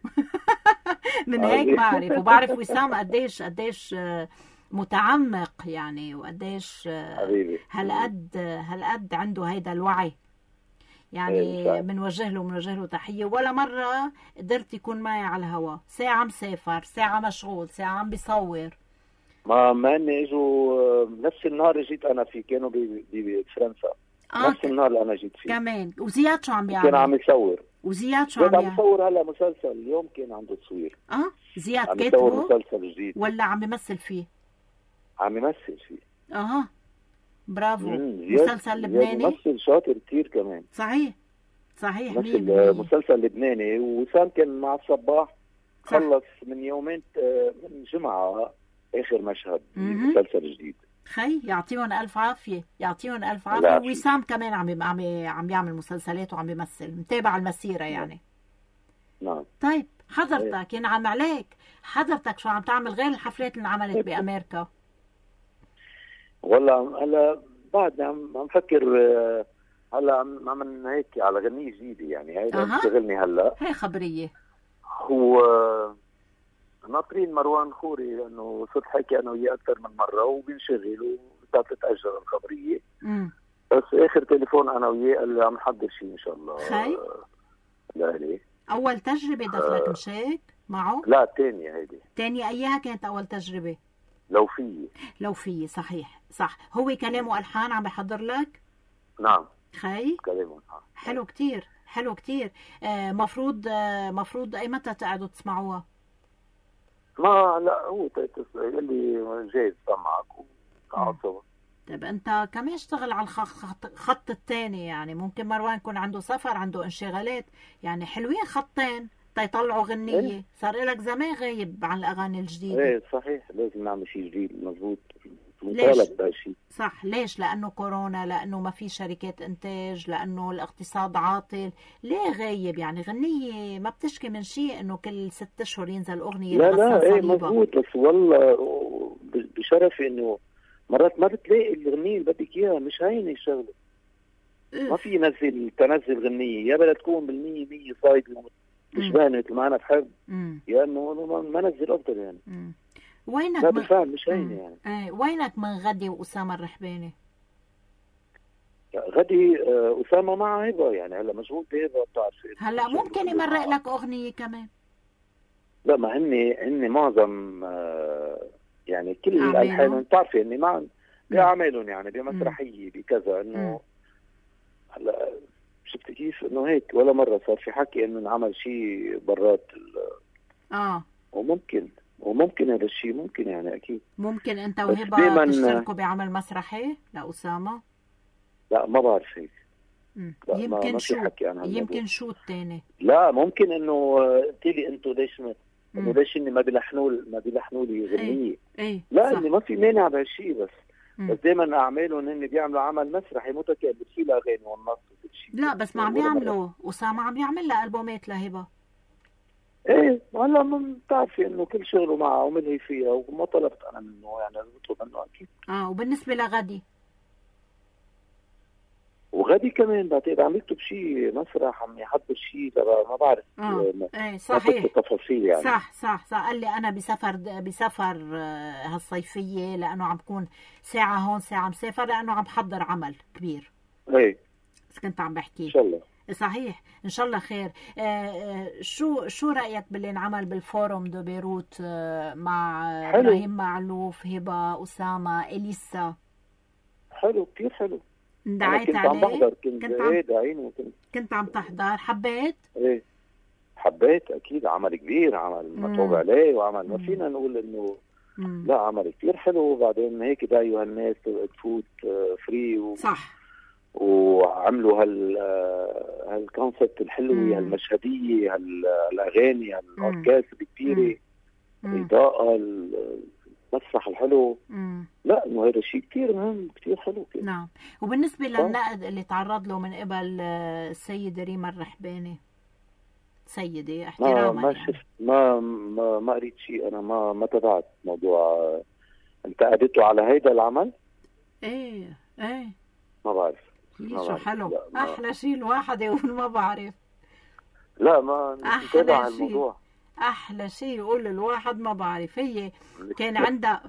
من هيك بعرف، وبعرف وسام قديش قديش آه، متعمق يعني، وقديش آه، حبيبي. هالقد هالقد عنده هيدا الوعي إيه يعني. بالفعل. بنوجه له بنوجه له تحيه. ولا مره قدرت يكون معي على الهواء، ساعه مسافر، ساعه مشغول، ساعه عم بيصور. ما ما اني اجوا نفس النهار اللي جيت انا فيه، كانوا ب- بفرنسا. اه نفس النهار اللي انا جيت فيه كمان. وزياد شو عم كان عم بيعمل؟ يصور. وزياد شو زياد عم عم بيعمل؟ يصور هلا مسلسل، اليوم كان عنده تصوير. اه زياد عم يصور كاتبه مسلسل جديد، ولا عم بيمثل فيه؟ عم يمثل فيه. اها برافو. مم، زياد- مسلسل زياد لبناني؟ ممثل شاطر كثير كمان. صحيح صحيح مية مثل بالمية. مسلسل لبناني. وسام كان مع الصباح صح. خلص من يومين آه، من جمعة آخر مشهد مهم. مسلسل جديد. خي يعطيهم الف عافيه، يعطيهم الف الله عافيه. يعافيك. وسام كمان عم عم عم يعمل مسلسلات وعم بيمثل، متابع المسيره يعني. نعم. طيب حضرتك ينعم عليك، حضرتك شو عم تعمل غير الحفلات اللي انعملت بامريكا؟ والله هلا بعد عم عم فكر آه، هلا عم عم هيك على غنية جديدة يعني. هيدا أها. بتشغلني هلا. هي خبريه. هو آه، ناطرين مروان خوري لانه صرت حكي انا وياه اكثر من مره وبنشغل وبدها تتاجل الخبريه. امم بس اخر تليفون انا وياه قال لي عم نحضر شيء ان شاء الله. خي لا ليه؟ اول تجربه دخلك آه. مشيك معه؟ لا الثانية هيدي تاني اياها كانت اول تجربه؟ لو في. لو في. صحيح صح. هو كلام والحان عم بحضر لك؟ نعم خي كلامه. حلو كتير حلو كتير. آه مفروض آه مفروض اي متى تقعدوا تسمعوها؟ ما لا هو قال لي جايز سمعك وقعد سوا. طيب انت كمان اشتغل على الخط الخط الثاني يعني. ممكن مروان يكون عنده سفر، عنده انشغالات يعني. حلوين خطين تيطلعوا غنية. إيه؟ صار لك زمان غايب عن الاغاني الجديدة. ايه صحيح لازم نعمل شيء جديد. مضبوط ليش؟ مطالب بهالشيء. صح. ليش؟ لانه كورونا، لانه ما في شركات انتاج، لانه الاقتصاد عاطل. ليه غايب يعني؟ غنية ما بتشكي من شيء انه كل ست اشهر ينزل اغنية لا لا لغسان ايه صليبة. مضبوط. بس والله بشرفي انه مرات ما بتلاقي الغنية اللي بدك اياها. مش هينة الشغلة. ما في نزل تنزل غنية يا بدها تكون بالمية مية صايدة تشبهني مثل ما انا بحب، يا انه ما نزل افضل يعني. مم. وينك لا من... بالفعل مش هينة يعني. ايه وينك من غدي واسامه الرحباني؟ غدي آه اسامه مع هبه يعني. هلا مشغول بهبه بتعرفي. هلا ممكن يمرق لك اغنيه كمان. لا ما هن هن معظم آه يعني كل الالحان بتعرفي اني مع باعمالهم يعني بمسرحيه بكذا انه هلا شفتي كيف انه هيك ولا مره صار في حكي انه انعمل شيء برات اه وممكن وممكن هذا الشيء ممكن يعني اكيد ممكن انت بس وهبه دايماً- تشتركوا بعمل مسرحي لاسامه. لا ما بعرف هيك. مم. لا، ما- يمكن ما في شو حكي عن هالموضوع. يمكن شو الثاني. لا ممكن انه قلت لي انتم ليش ما انه مم. ليش اني ما بيلحنوا ما بيلحنوا لي غنيه. ايه لا صح. اني ما في مانع بهالشيء، بس مم. بس دائما اعمالهم هن بيعملوا عمل مسرحي متكامل فيه الاغاني والنص وكل شيء. لا بس ما عم ولا مرة. بيعملوا، اسامه عم يعمل لها البومات لهبه. ايه هلا ما بتعرفي انه كل شغله معه وملهي فيها وما طلبت انا منه يعني بطلب منه اكيد. اه وبالنسبه لغدي وغادي كمان بعتقد عم يكتب شيء مسرح، عم يحضر شيء تبع ما بعرف. اه ما- ايه ما صحيح فهمت التفاصيل يعني. صح صح صح. قال لي انا بسفر بسفر آه، هالصيفيه لانه عم بكون ساعه هون ساعه مسافر لانه عم بحضر عمل كبير. ايه بس كنت عم بحكي ان شاء الله. صحيح ان شاء الله خير. آه، آه، شو شو رايك باللي انعمل بالفورم دو بيروت آه، مع حلو. ابراهيم معلوف، هبه، اسامه، اليسا؟ حلو كثير حلو. أنا دعيت كنت عم عليه. بحضر كنت كنت عم ايه داعين وكنت كنت عم تحضر، حبيت؟ ايه حبيت اكيد. عمل كبير، عمل مم. متعوب عليه وعمل ما مم. فينا نقول انه مم. لا عمل كثير حلو. وبعدين هيك دايوا هالناس تفوت آه، فري و... صح. وعملوا هال آه، هالكونسبت الحلوه، مم. هالمشهديه، هالاغاني، هالاوركسترا الكبيره، مم. الاضاءه، المسرح الحلو. مم. لا انه هذا شيء كثير مهم كثير حلو كده. نعم. وبالنسبة للنقد اللي تعرض له من قبل آه، السيدة ريما الرحباني، سيدة ما احتراما ما يعني. شفت ما ما ما قريت شيء. انا ما ما تابعت موضوع. آه، انتقدته على هيدا العمل. ايه ايه ما بعرف هي ما شو بعرف. حلو. لا، ما- احلى شيء الواحد يقول ما بعرف. لا ما مش أحلى متابع شيء. الموضوع. احلى شيء يقول الواحد ما بعرف. هي كان عندها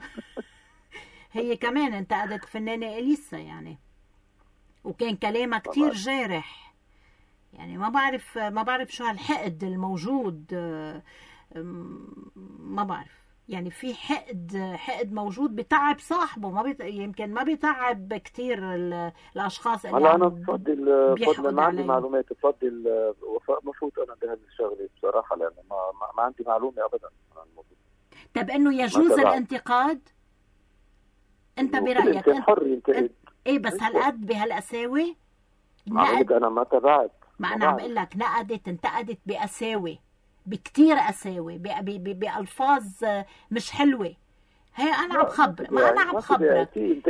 هي كمان انتقدت فنانة اليسا يعني، وكان كلامها كتير بعرف. جارح يعني. ما بعرف ما بعرف شو هالحقد الموجود. آه، أم، ما بعرف يعني في حقد حقد موجود بتعب صاحبه. ما بيت... يمكن ما بيتعب كتير ال... الاشخاص اللي هلا انا عم بفضل بيحقد بفضل ما عندي عليه. معلومات. بفضل آه، وفاء ما فوت انا بهالشغله بصراحه، لانه ما, ما, ما عندي معلومه ابدا عن الموضوع. طب انه يجوز تبعت. الانتقاد؟ انت وكل برايك إنسان انت... حر ينتقد. ايه بس هالقد بهالقساوه؟ ما عم نقد... انا ما تابعت. ما ما انا عم بعرف. بقول لك نقدت انتقدت بقساوه، بكتير قساوه، ب... ب... ب... بألفاظ مش حلوه. هي انا عم بخبر ما انا عم بخبرك.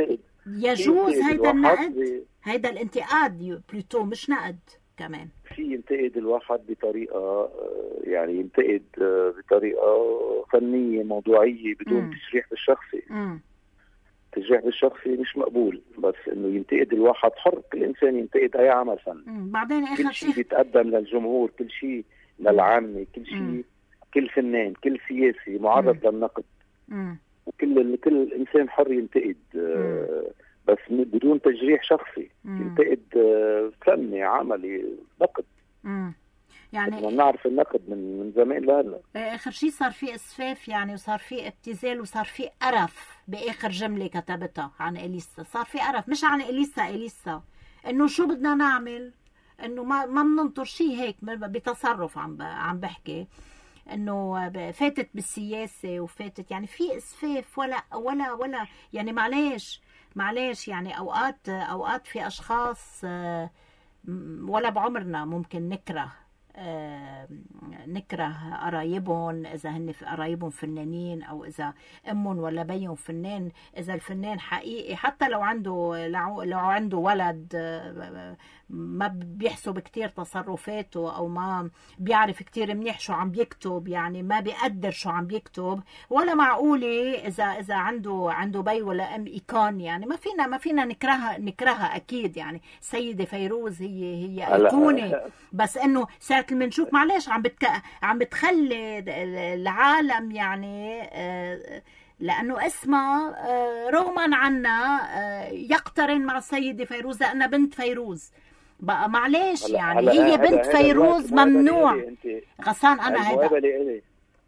يجوز هيدا النقد، هيدا الانتقاد بلوتو مش نقد كمان. في ينتقد الواحد بطريقه آه، يعني ينتقد آه، بطريقه فنيه موضوعيه بدون مم. تجريح بالشخصي. امم التجريح بالشخصي مش مقبول، بس انه ينتقد الواحد حر. كل انسان ينتقد اي عمل فن. أمم. بعدين اخر كل شيء شيء بيتقدم للجمهور، كل شيء للعامة، كل مم. شيء كل فنان كل سياسي معرض للنقد. امم وكل كل انسان حر ينتقد آه، بس بدون تجريح شخصي. مم. ينتقد آه، فني عملي نقد. امم بدنا يعني نعرف النقد من من زمان لهلا. اخر شيء صار في اسفاف يعني، وصار في ابتذال، وصار في قرف باخر جمله كتبتها عن اليسا. صار في قرف مش عن اليسا اليسا انه شو بدنا نعمل، انه ما ما بننطر شيء هيك بتصرف. عم ب... عم بحكي انه فاتت بالسياسه وفاتت يعني في اسفاف ولا ولا ولا يعني. معلش معلش يعني اوقات اوقات في اشخاص آه، ولا بعمرنا ممكن نكره آه، نكره قرايبهم اذا هن قرايبهم فنانين، او اذا امهم ولا بيهم فنان. اذا الفنان حقيقي حتى لو عنده لو عنده ولد آه، ما بيحسب كتير تصرفاته، او ما بيعرف كتير منيح شو عم بيكتب، يعني ما بيقدر شو عم بيكتب. ولا معقوله اذا اذا عنده عنده بي ولا ام ايكون يعني ما فينا ما فينا نكرهها نكرهها اكيد يعني. السيده فيروز هي هي ايقونه، بس انه ساعه اللي بنشوف معلش عم بتك... عم بتخلي العالم يعني آه، لانه اسمها آه، رغما عنا آه، يقترن مع السيده فيروز لانها بنت فيروز. بقى معلش يعني هي بنت فيروز ممنوع. غسان انا هيدا المقابله الي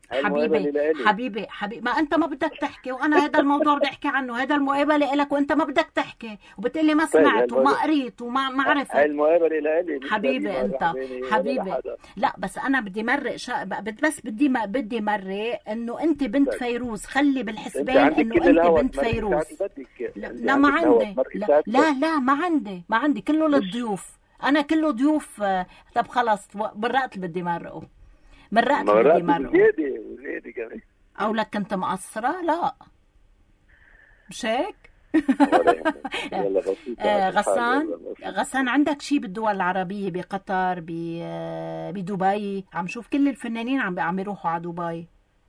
حبيبي حبيبي حبيبي ما انت ما بدك تحكي، وانا هذا الموضوع بدي احكي عنه، هذا المقابله لك وانت ما بدك تحكي وبتقول لي ما سمعت وما قريت وما ما عرفت. هاي المقابله لإلي حبيبي انت حبيبي. لا بس انا بدي مرق شا... بس بدي ما بدي مرق انه انت بنت فيروز، خلي بالحسبان انه انت بنت فيروز. لا, لا ما عندي لا, لا لا ما عندي ما عندي كله للضيوف، انا كله ضيوف. طب خلص برقت بدي مرقه مرقت بدي مرقه زيادة زيادة كمان. او لك كنت مقصره؟ لا مش هيك. غسان غسان عندك شيء بالدول العربية، بقطر، بدبي؟ عم شوف كل الفنانين عم عم يروحوا على دبي.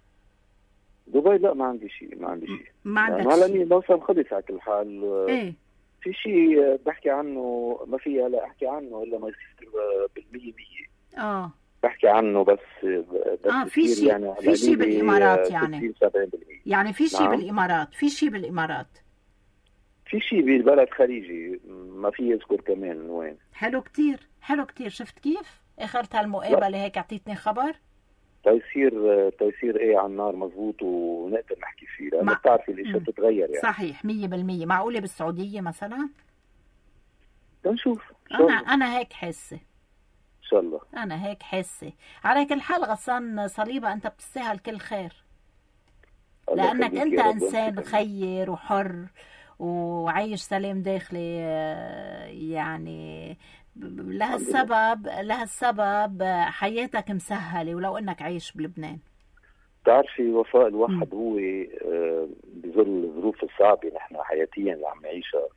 دبي لا ما عندي شيء ما عندي شيء ما عندك يعني هلا اني موسم خلص على كل حال. ايه في شيء بحكي عنه ما في هلا احكي عنه الا ما يصير بالمية مية. اه بحكي عنه بس بس اه في شيء يعني في شيء بالامارات يعني سبعين بالمية يعني في شيء نعم. بالامارات في شيء بالامارات في شيء بالبلد خليجي ما في يذكر كمان وين. حلو كتير حلو كتير. شفت كيف اخرت هالمقابله هيك اعطيتني خبر تيصير تيصير ايه على النار مزبوط ونقدر نحكي فيه لانه بتعرفي الاشياء بتتغير يعني. صحيح مية بالمية. معقوله بالسعوديه مثلا؟ بنشوف انا انا هيك حاسه ان شاء الله. انا هيك حاسه. على كل حال غسان صليبه انت بتستاهل كل خير لانك انت انسان خير وحر وعايش سلام داخلي. يعني لهالسبب لهالسبب حياتك مسهله ولو انك عايش بلبنان. بتعرفي وفاء الواحد م. هو بظل الظروف الصعبه نحن حياتيا اللي عم نعيشها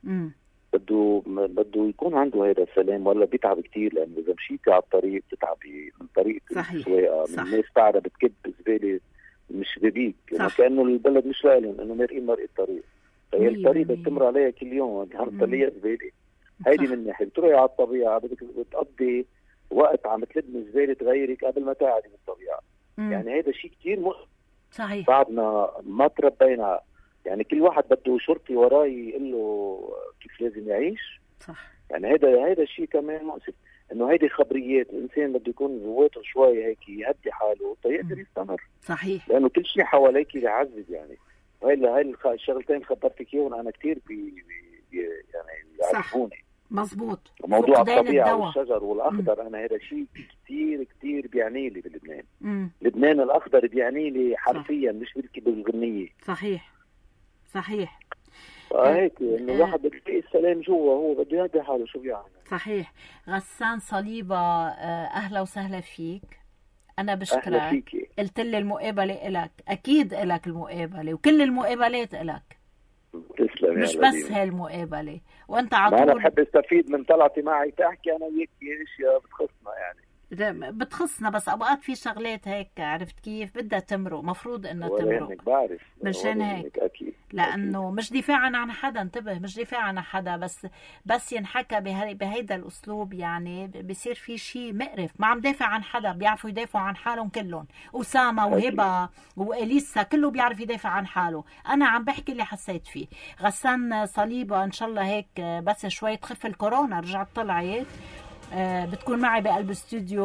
بده بده يكون عنده هذا السلام ولا بيتعب كتير لانه اذا مشيتي على الطريق بتتعبي من طريقه السواقه من الناس قاعده بتكب زباله مش ببيك يعني كانه البلد مش لهم انه مرقين مرق الطريق. فهي الطريق بتمر عليها كل يوم هالطريق زباله. هيدي من ناحيه بتروحي على الطبيعه بدك بتقضي وقت عم تلم زباله تغيرك قبل ما تقعدي بالطبيعه. مم. يعني هذا شيء كثير مهم. صحيح. بعدنا ما تربينا يعني كل واحد بده شرطي وراه يقول له كيف لازم يعيش. صح. يعني هذا هذا الشيء كمان مؤسف انه هيدي خبريات الانسان بده يكون جواته شوي هيك يهدي حاله تيقدر يستمر. صحيح. لانه كل شيء حواليك بيعذب يعني. وهي هاي الشغلتين خبرتك اياهم انا كثير بي بي يعني يعرفوني. مظبوط. موضوع الطبيعه والشجر والاخضر. مم. انا هذا شيء كثير كثير بيعني لي بلبنان. مم. لبنان الاخضر بيعني لي حرفيا مش بالكي بالغنيه. صحيح صحيح. هيك انه الواحد بده يلاقي السلام جوا هو بده يهدي حاله شو بيعمل. صحيح. غسان صليبه اهلا وسهلا فيك. أنا بشكرك. قلت لي المقابلة إلك أكيد إلك المقابلة وكل المقابلات إلك. تسلم مش بس هالمقابلة وأنت عطول. أنا بحب استفيد من طلعتي معي تحكي أنا وياك أشياء بتخصنا يعني. بتخصنا بس أوقات في شغلات هيك عرفت كيف بدها تمرق مفروض إنها تمرق. بعرف مشان هيك أكيد. لأنه أكيد. مش دفاعا عن حدا انتبه مش دفاعا عن حدا بس بس ينحكى بهي بهيدا الأسلوب يعني بيصير في شيء مقرف. ما عم دافع عن حدا بيعرفوا يدافعوا عن حالهم كلهم. أسامة وهبة وإليسا كله بيعرف يدافع عن حاله. أنا عم بحكي اللي حسيت فيه. غسان صليبة إن شاء الله هيك بس شوي تخف الكورونا رجعت طلعت آه بتكون معي بقلب استوديو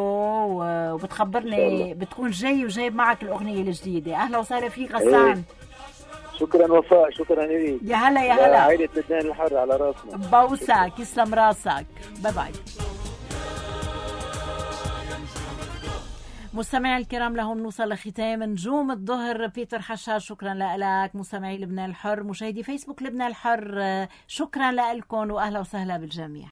وبتخبرني بتكون جاي وجايب معك الأغنية الجديدة. أهلا وسهلا فيك غسان. شكرا وفاء شكرا لك. يا هلا يا هلا. عائلة لبنان الحر على راسنا. بوسك يسلم راسك. باي باي. مستمعي الكرام لهم نوصل لختام نجوم الظهر. بيتر حشاش شكرا لك. مستمعي لبنان الحر مشاهدي فيسبوك لبنان الحر شكرا لكم واهلا وسهلا بالجميع.